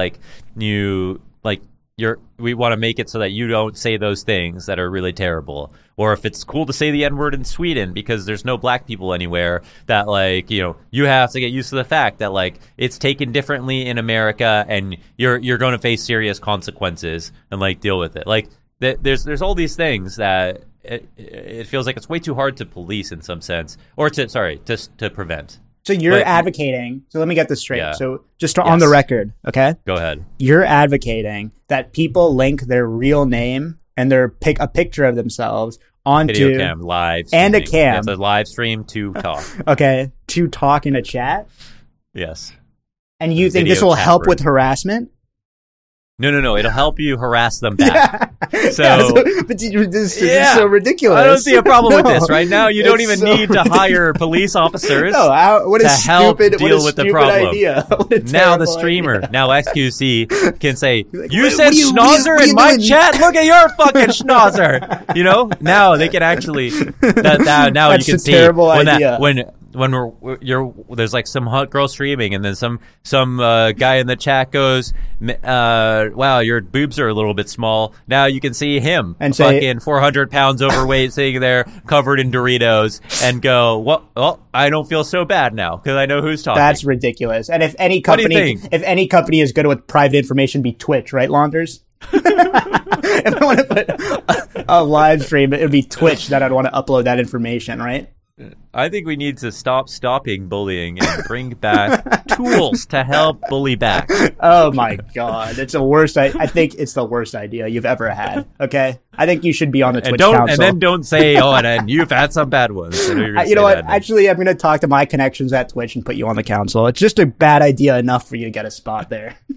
we want to make it so that you don't say those things that are really terrible. Or if it's cool to say the N-word in Sweden because there's no black people anywhere, that, like, you have to get used to the fact that, like, it's taken differently in America and you're going to face serious consequences and, like, deal with it. Like, there's all these things that it feels like it's way too hard to police in some sense, or to prevent. So you're advocating, so let me get this straight. Yeah. So just on the record, okay? Go ahead. You're advocating that people link their real name and a picture of themselves onto video cam, live streaming. And a cam. It's a live stream to talk. Okay, to talk in a chat? Yes. And you think this will help with harassment? No. It'll help you harass them back. But this is so ridiculous. I don't see a problem with this right now. You don't even need to hire police officers to help deal with the problem. Idea. Now the streamer, now XQC can say, you said schnauzer in my chat? Look at your fucking schnauzer. Now they can actually, now you can see terrible idea. When there's like some hot girl streaming and then some guy in the chat goes, wow, your boobs are a little bit small. Now you can see him and fucking 400 pounds overweight sitting there covered in Doritos and go, well, I don't feel so bad now because I know who's talking. That's ridiculous. And if any company is good with private information, be Twitch, right, Launders? If I want to put a live stream, it would be Twitch that I'd want to upload that information, right? I think we need to stopping bullying and bring back tools to help bully back. Oh my God, it's the worst. I think it's the worst idea you've ever had. Okay, I think you should be on the Twitch council. And then don't say, and you've had some bad ones. You know what? Actually, I'm going to talk to my connections at Twitch and put you on the council. It's just a bad idea enough for you to get a spot there.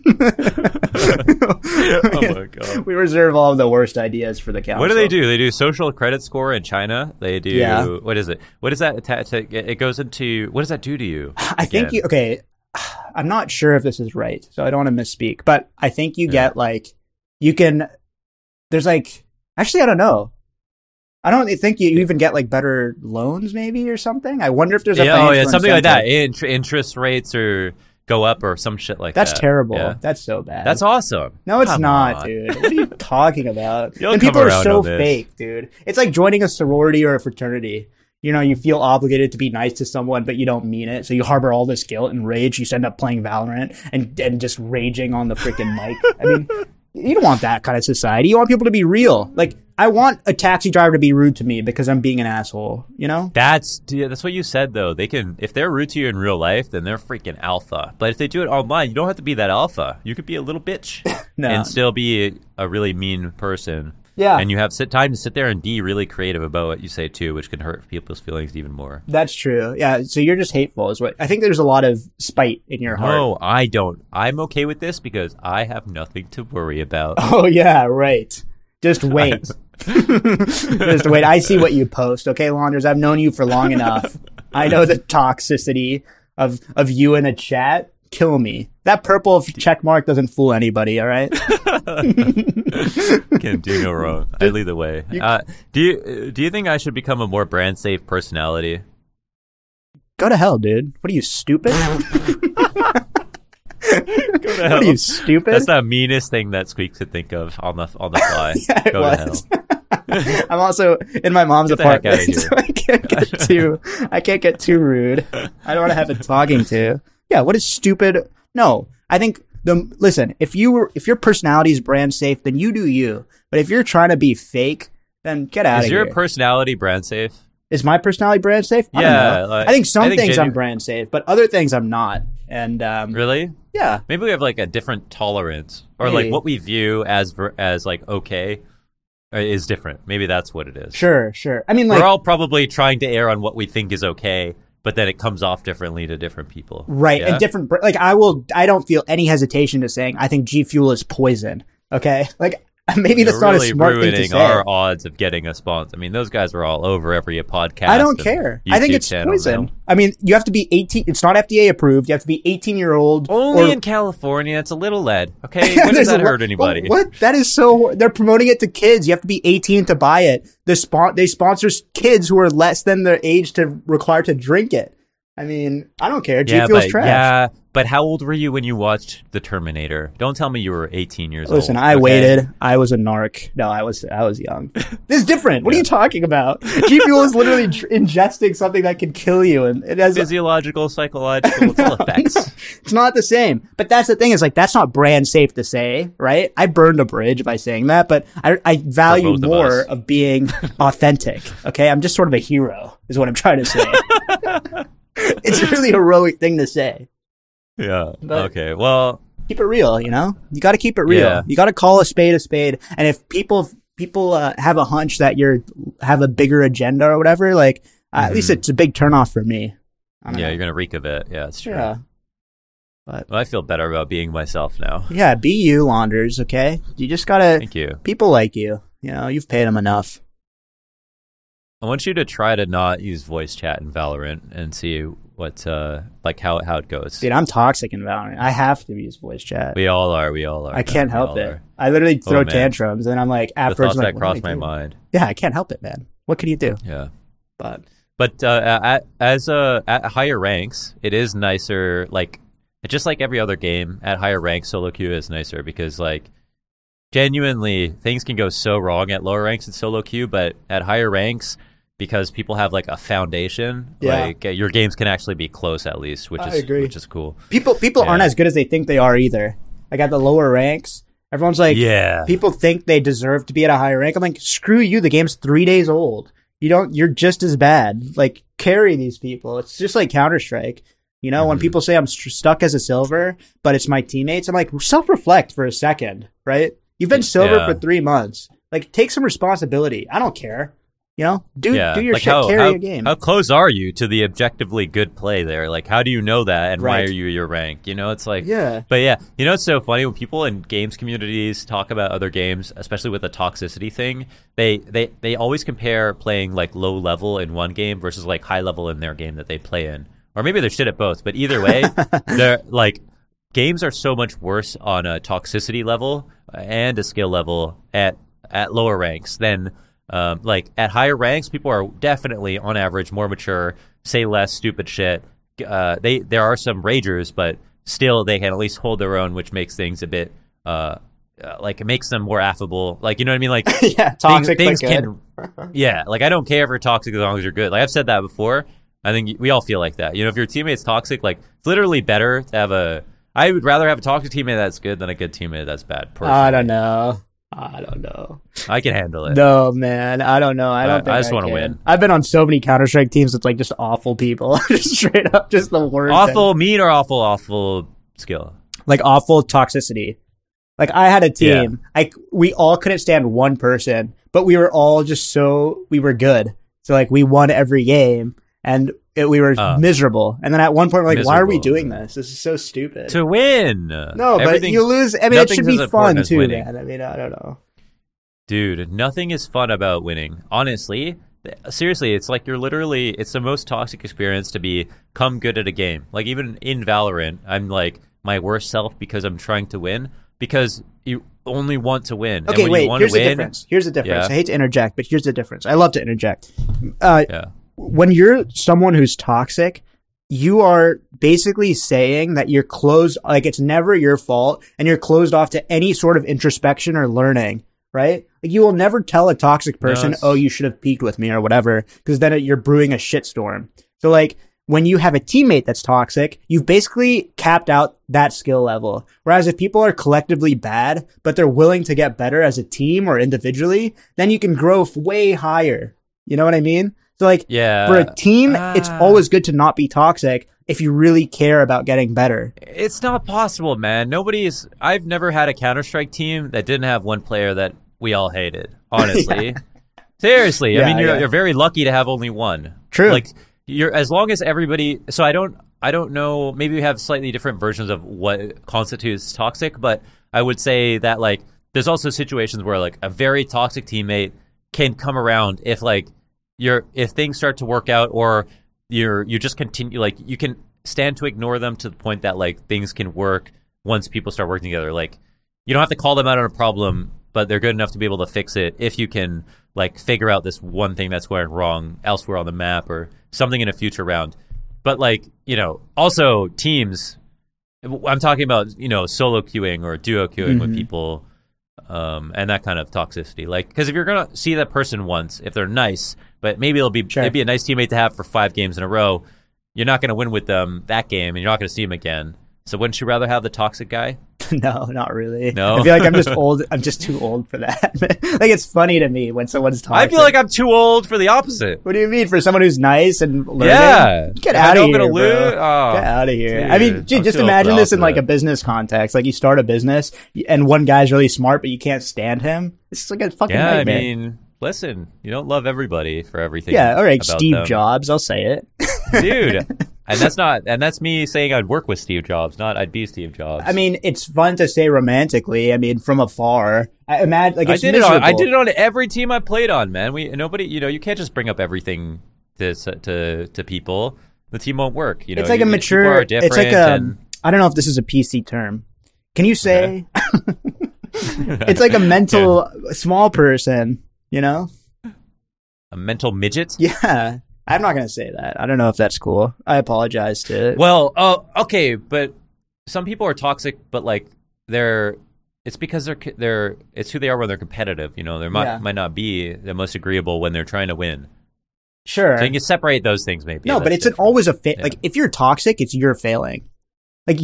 Oh my god. We reserve all of the worst ideas for the council. What do? They do social credit score in China. They do what is it? What is that? It goes into what does that do to you? I think I'm not sure if this is right, so I don't want to misspeak, but I think you get there's actually I don't know. I don't think you even get like better loans maybe or something. I wonder if there's a something like that. Interest rates or go up or some shit like that. That's terrible. Yeah. That's so bad. That's awesome. No, it's not, dude. What are you talking about? And people are so fake, dude. It's like joining a sorority or a fraternity. You know, you feel obligated to be nice to someone, but you don't mean it. So you harbor all this guilt and rage. You end up playing Valorant and just raging on the freaking mic. I mean, you don't want that kind of society. You want people to be real. Like, I want a taxi driver to be rude to me because I'm being an asshole, you know? That's what you said, though. They can, if they're rude to you in real life, then they're freaking alpha. But if they do it online, you don't have to be that alpha. You could be a little bitch and still be a really mean person. Yeah. And you have time to sit there and be really creative about what you say, too, which can hurt people's feelings even more. That's true. Yeah. So you're just hateful is what I think. There's a lot of spite in your heart. No, I don't. I'm okay with this because I have nothing to worry about. Oh, yeah. Right. Just wait. Just wait. I see what you post. Okay, Launders, I've known you for long enough. I know the toxicity of you in a chat. Kill me. That purple check mark doesn't fool anybody, all right? Can do no wrong. I lead the way. Do you think I should become a more brand safe personality? Go to hell, dude. What are you, stupid? Go to hell. What are you, stupid? That's the meanest thing that Squeak could think of on the fly. Yeah, Go to hell. I'm also in my mom's apartment, so I can't get too rude. I don't want to have a talking to. Yeah, what is stupid? No, I think listen, if your personality is brand safe, then you do you. But if you're trying to be fake, then get out of here. Is your personality brand safe? Is my personality brand safe? I don't know. I think some things I'm brand safe, but other things I'm not. And really? Yeah. Maybe we have like a different tolerance, or like what we view as like okay is different. Maybe that's what it is. Sure. I mean, like, we're all probably trying to err on what we think is okay, but then it comes off differently to different people. Right. Yeah? And different, like I don't feel any hesitation to saying I think G Fuel is poison. Okay. Like, maybe that's not a smart thing to say. Ruining our odds of getting a sponsor. I mean, those guys are all over every podcast. I don't care. I think it's poison. Now. I mean, you have to be 18. It's not FDA approved. You have to be 18-year-old. Only in California. It's a little lead. Okay, when does that hurt anybody? What? That is so. They're promoting it to kids. You have to be 18 to buy it. They sponsor kids who are less than their age to require to drink it. I mean, I don't care. G Fuel's trash. Yeah, but how old were you when you watched The Terminator? Don't tell me you were 18 years old. Listen, I waited. I was a narc. No, I was young. This is different. What are you talking about? G Fuel is literally ingesting something that can kill you, and it has physiological, psychological, it's all effects. No, it's not the same. But that's the thing is like that's not brand safe to say, right? I burned a bridge by saying that, but I value more of being authentic. Okay, I'm just sort of a hero, is what I'm trying to say. It's a really heroic thing to say. Yeah. But okay. Well, keep it real. You know, you got to keep it real. Yeah. You got to call a spade. And if people have a hunch that have a bigger agenda or whatever, like at least it's a big turnoff for me. Yeah, you're gonna reek of it. Yeah, it's true. Yeah. But I feel better about being myself now. Yeah, be you, Launders. Okay, you just gotta. Thank you. People like you. You know, you've paid them enough. I want you to try to not use voice chat in Valorant and see what like how it goes. Dude, I'm toxic in Valorant. I have to use voice chat. We all are. I can't help it. I literally throw tantrums, and I'm like, afterwards, the thoughts that cross my mind. Yeah, I can't help it, man. What can you do? Yeah, but at higher ranks, it is nicer. Like just like every other game, at higher ranks, solo queue is nicer because like. Genuinely, things can go so wrong at lower ranks in solo queue, but at higher ranks, because people have like a foundation, like your games can actually be close at least, which is cool. People aren't as good as they think they are either. Like at the lower ranks, everyone's like, people think they deserve to be at a higher rank. I'm like, screw you. The game's 3 days old. You're just as bad. Like carry these people. It's just like Counter-Strike. You know, when people say I'm stuck as a silver, but it's my teammates, I'm like, self-reflect for a second, right? You've been silver for 3 months. Like, take some responsibility. I don't care. You know, do your shit, carry your game. How close are you to the objectively good play there? Like, how do you know that, and Right. why are you your rank? You know, it's like, Yeah. But yeah, you know, it's so funny when people in games communities talk about other games, especially with the toxicity thing. They always compare playing like low level in one game versus like high level in their game that they play in, or maybe they're shit at both. But either way, they're like games are so much worse on a toxicity level and a skill level at lower ranks than. Like at higher ranks, people are definitely on average more mature, say less stupid shit. There are some ragers, but still they can at least hold their own, which makes things a bit like it makes them more affable. Like, you know what I mean? Like yeah, toxic things but good. yeah. Like I don't care if you're toxic as long as you're good. Like I've said that before. I think we all feel like that. You know, if your teammate's toxic, like it's literally better to have I would rather have a toxic teammate that's good than a good teammate that's bad. Personally. I don't know. I can handle it. No, man. I don't know. I don't think I just want to win. I've been on so many Counter-Strike teams. It's like just awful people. Just straight up, just the worst. Awful mean or awful skill? Like awful toxicity. Like I had a team. Like we all couldn't stand one person, but we were all just we were good. So like we won every game and we were miserable. And then at one point we're like, why are we doing this? This is so stupid. To win. No, but you lose. I mean, it should be fun too, man. I mean, I don't know. Dude, nothing is fun about winning. Honestly, seriously, it's like it's the most toxic experience to become good at a game. Like even in Valorant, I'm like my worst self because I'm trying to win because you only want to win. Okay, and wait, here's the difference. Here's the difference. Yeah. I hate to interject, but here's the difference. I love to interject. When you're someone who's toxic, you are basically saying that you're closed, like it's never your fault and you're closed off to any sort of introspection or learning, right? Like you will never tell a toxic person, oh, you should have peaked with me or whatever, because then you're brewing a shitstorm. So like when you have a teammate that's toxic, you've basically capped out that skill level. Whereas if people are collectively bad, but they're willing to get better as a team or individually, then you can grow way higher. You know what I mean? So like for a team, it's always good to not be toxic if you really care about getting better. It's not possible, man. I've never had a Counter-Strike team that didn't have one player that we all hated, honestly. Yeah. Seriously. I mean, you're very lucky to have only one. True. Like as long as everybody, so I don't know, maybe we have slightly different versions of what constitutes toxic, but I would say that like there's also situations where like a very toxic teammate can come around if like if things start to work out or you just continue, like you can stand to ignore them to the point that like things can work once people start working together. Like you don't have to call them out on a problem, but they're good enough to be able to fix it if you can like figure out this one thing that's going wrong elsewhere on the map or something in a future round. But like, you know, also teams, I'm talking about, you know, solo queuing or duo queuing with people and that kind of toxicity. Like, because if you're going to see that person once, if they're nice, but maybe it'd be a nice teammate to have for 5 games in a row, you're not going to win with them that game and you're not going to see them again. So wouldn't you rather have the toxic guy? No, not really. No? I feel like I'm just old. I'm just too old for that. Like it's funny to me when someone's toxic. I feel like I'm too old for the opposite. What do you mean? For someone who's nice and learning? Yeah. Get out of here, bro. Get out of here. Dude, I mean, dude, just imagine this in like a business context. Like you start a business and one guy's really smart, but you can't stand him. It's like a fucking nightmare. I mean, listen, you don't love everybody for everything. Yeah, all right, Steve Jobs, I'll say it. Dude. And that's me saying I'd work with Steve Jobs, not I'd be Steve Jobs. I mean, it's fun to say romantically. I mean, from afar. I imagine like it's miserable. I did it on every team I played on, man. Nobody, you know, you can't just bring up everything to people. The team won't work. You know, it's like a mature. It's like I don't know if this is a PC term. Can you say? It's like a mental small person. You know, a mental midget. Yeah. I'm not going to say that. I don't know if that's cool. I apologize to... Well, okay, but some people are toxic, but like it's because it's who they are when they're competitive. You know, they might not be the most agreeable when they're trying to win. Sure. So you can separate those things maybe. No, but it's always like if you're toxic, it's you're failing. Like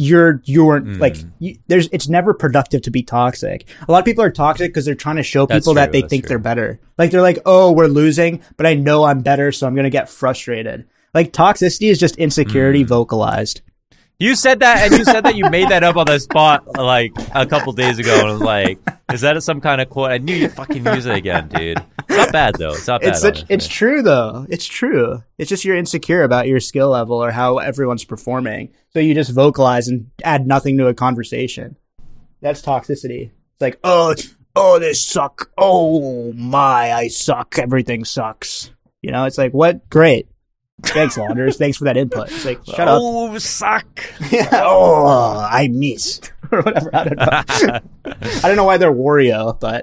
it's never productive to be toxic. A lot of people are toxic because they're trying to show people that they think they're better. Like they're like, oh, we're losing, but I know I'm better, so I'm going to get frustrated. Like toxicity is just insecurity vocalized. You said that, and you said that you made that up on the spot like a couple days ago, and I was like, is that some kind of quote? I knew you'd fucking use it again, dude. It's not bad, though. It's not bad. It's true, though. It's true. It's just you're insecure about your skill level or how everyone's performing. So you just vocalize and add nothing to a conversation. That's toxicity. It's like, oh, this suck. Oh, my, I suck. Everything sucks. You know, it's like, what? Great. Thanks, Launders. Thanks for that input. It's like, shut up. Oh, suck. Oh, I missed. Or whatever. I don't know. I don't know why they're Wario, but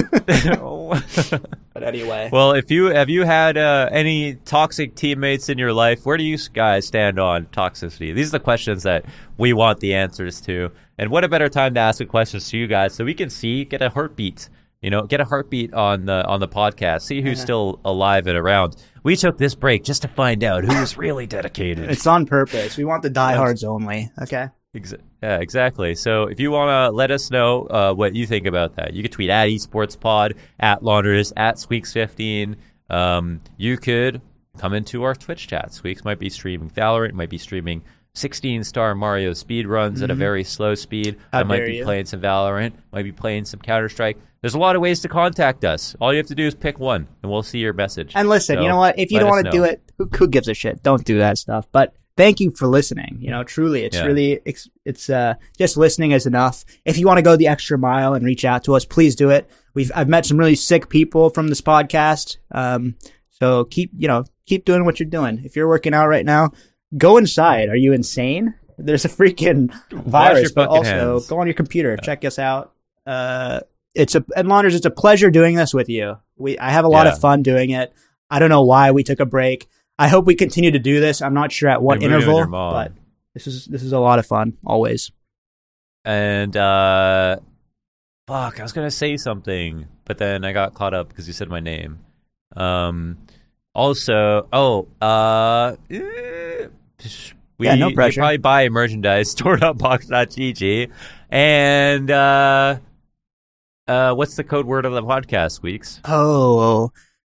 but anyway. Well, have you had any toxic teammates in your life? Where do you guys stand on toxicity? These are the questions that we want the answers to. And what a better time to ask the questions to you guys so we can get a heartbeat. You know, get a heartbeat on the podcast. See who's still alive and around. We took this break just to find out who was really dedicated. It's on purpose. We want the diehards only. Okay. Yeah, exactly. So if you want to let us know what you think about that, you can tweet at esportspod, at Launders, at Squeaks15. You could come into our Twitch chat. Squeaks might be streaming Valorant, might be streaming 16-star Mario speedruns at a very slow speed. I might be playing some Valorant, might be playing some Counter-Strike. There's a lot of ways to contact us. All you have to do is pick one, and we'll see your message. And listen, you know what? If you don't want to do it, who gives a shit? Don't do that stuff. But thank you for listening. You know, truly, it's really, it's just listening is enough. If you want to go the extra mile and reach out to us, please do it. I've met some really sick people from this podcast. So keep doing what you're doing. If you're working out right now, go inside. Are you insane? There's a freaking virus, but also go on your computer. Check us out. And Launders, it's a pleasure doing this with you. I have a lot of fun doing it. I don't know why we took a break. I hope we continue to do this. I'm not sure at what interval, but this is a lot of fun always. And I was gonna say something, but then I got caught up because you said my name. No pressure. You probably buy merchandise store.box.gg, and what's the code word of the podcast, Weeks? Oh,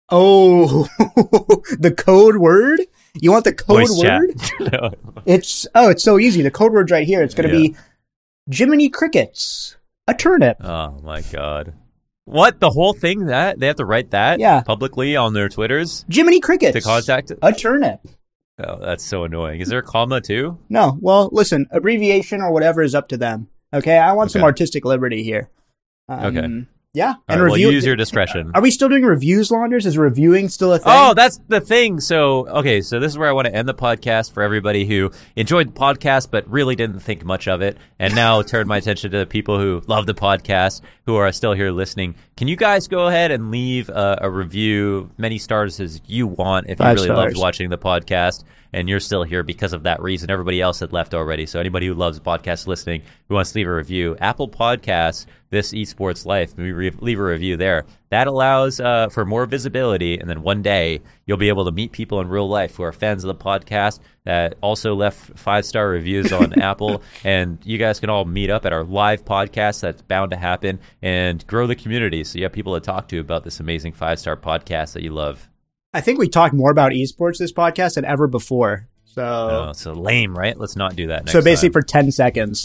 the code word? You want the code word? No. It's so easy. The code word's right here. It's going to be Jiminy Crickets, a turnip. Oh my God. What? The whole thing? That they have to write that publicly on their Twitters? Jiminy Crickets. To contact a turnip. Oh, that's so annoying. Is there a comma too? No. Well, listen, abbreviation or whatever is up to them. Okay? I want some artistic liberty here. Okay. Yeah. And review. Well, use your discretion. Are we still doing reviews, Launders? Is reviewing still a thing? Oh, that's the thing. So this is where I want to end the podcast for everybody who enjoyed the podcast but really didn't think much of it, and now turn my attention to the people who love the podcast, who are still here listening. Can you guys go ahead and leave a review, many stars as you want, if you really loved watching the podcast and you're still here because of that reason. Everybody else had left already. So anybody who loves podcast listening, who wants to leave a review, Apple Podcasts, This Esports Life, leave a review there. That allows for more visibility, and then one day you'll be able to meet people in real life who are fans of the podcast that also left 5-star reviews on Apple, and you guys can all meet up at our live podcast that's bound to happen and grow the community so you have people to talk to about this amazing 5-star podcast that you love. I think we talked more about esports this podcast than ever before. So lame, right? Let's not do that next So basically for 10 seconds.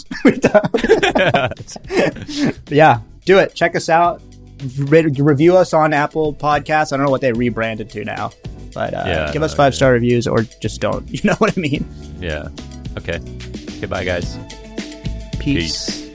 Yeah, do it. Check us out. Review us on Apple Podcasts. I don't know what they rebranded to now. But give us 5-star reviews or just don't. You know what I mean? Yeah. Okay. Goodbye, guys. Peace.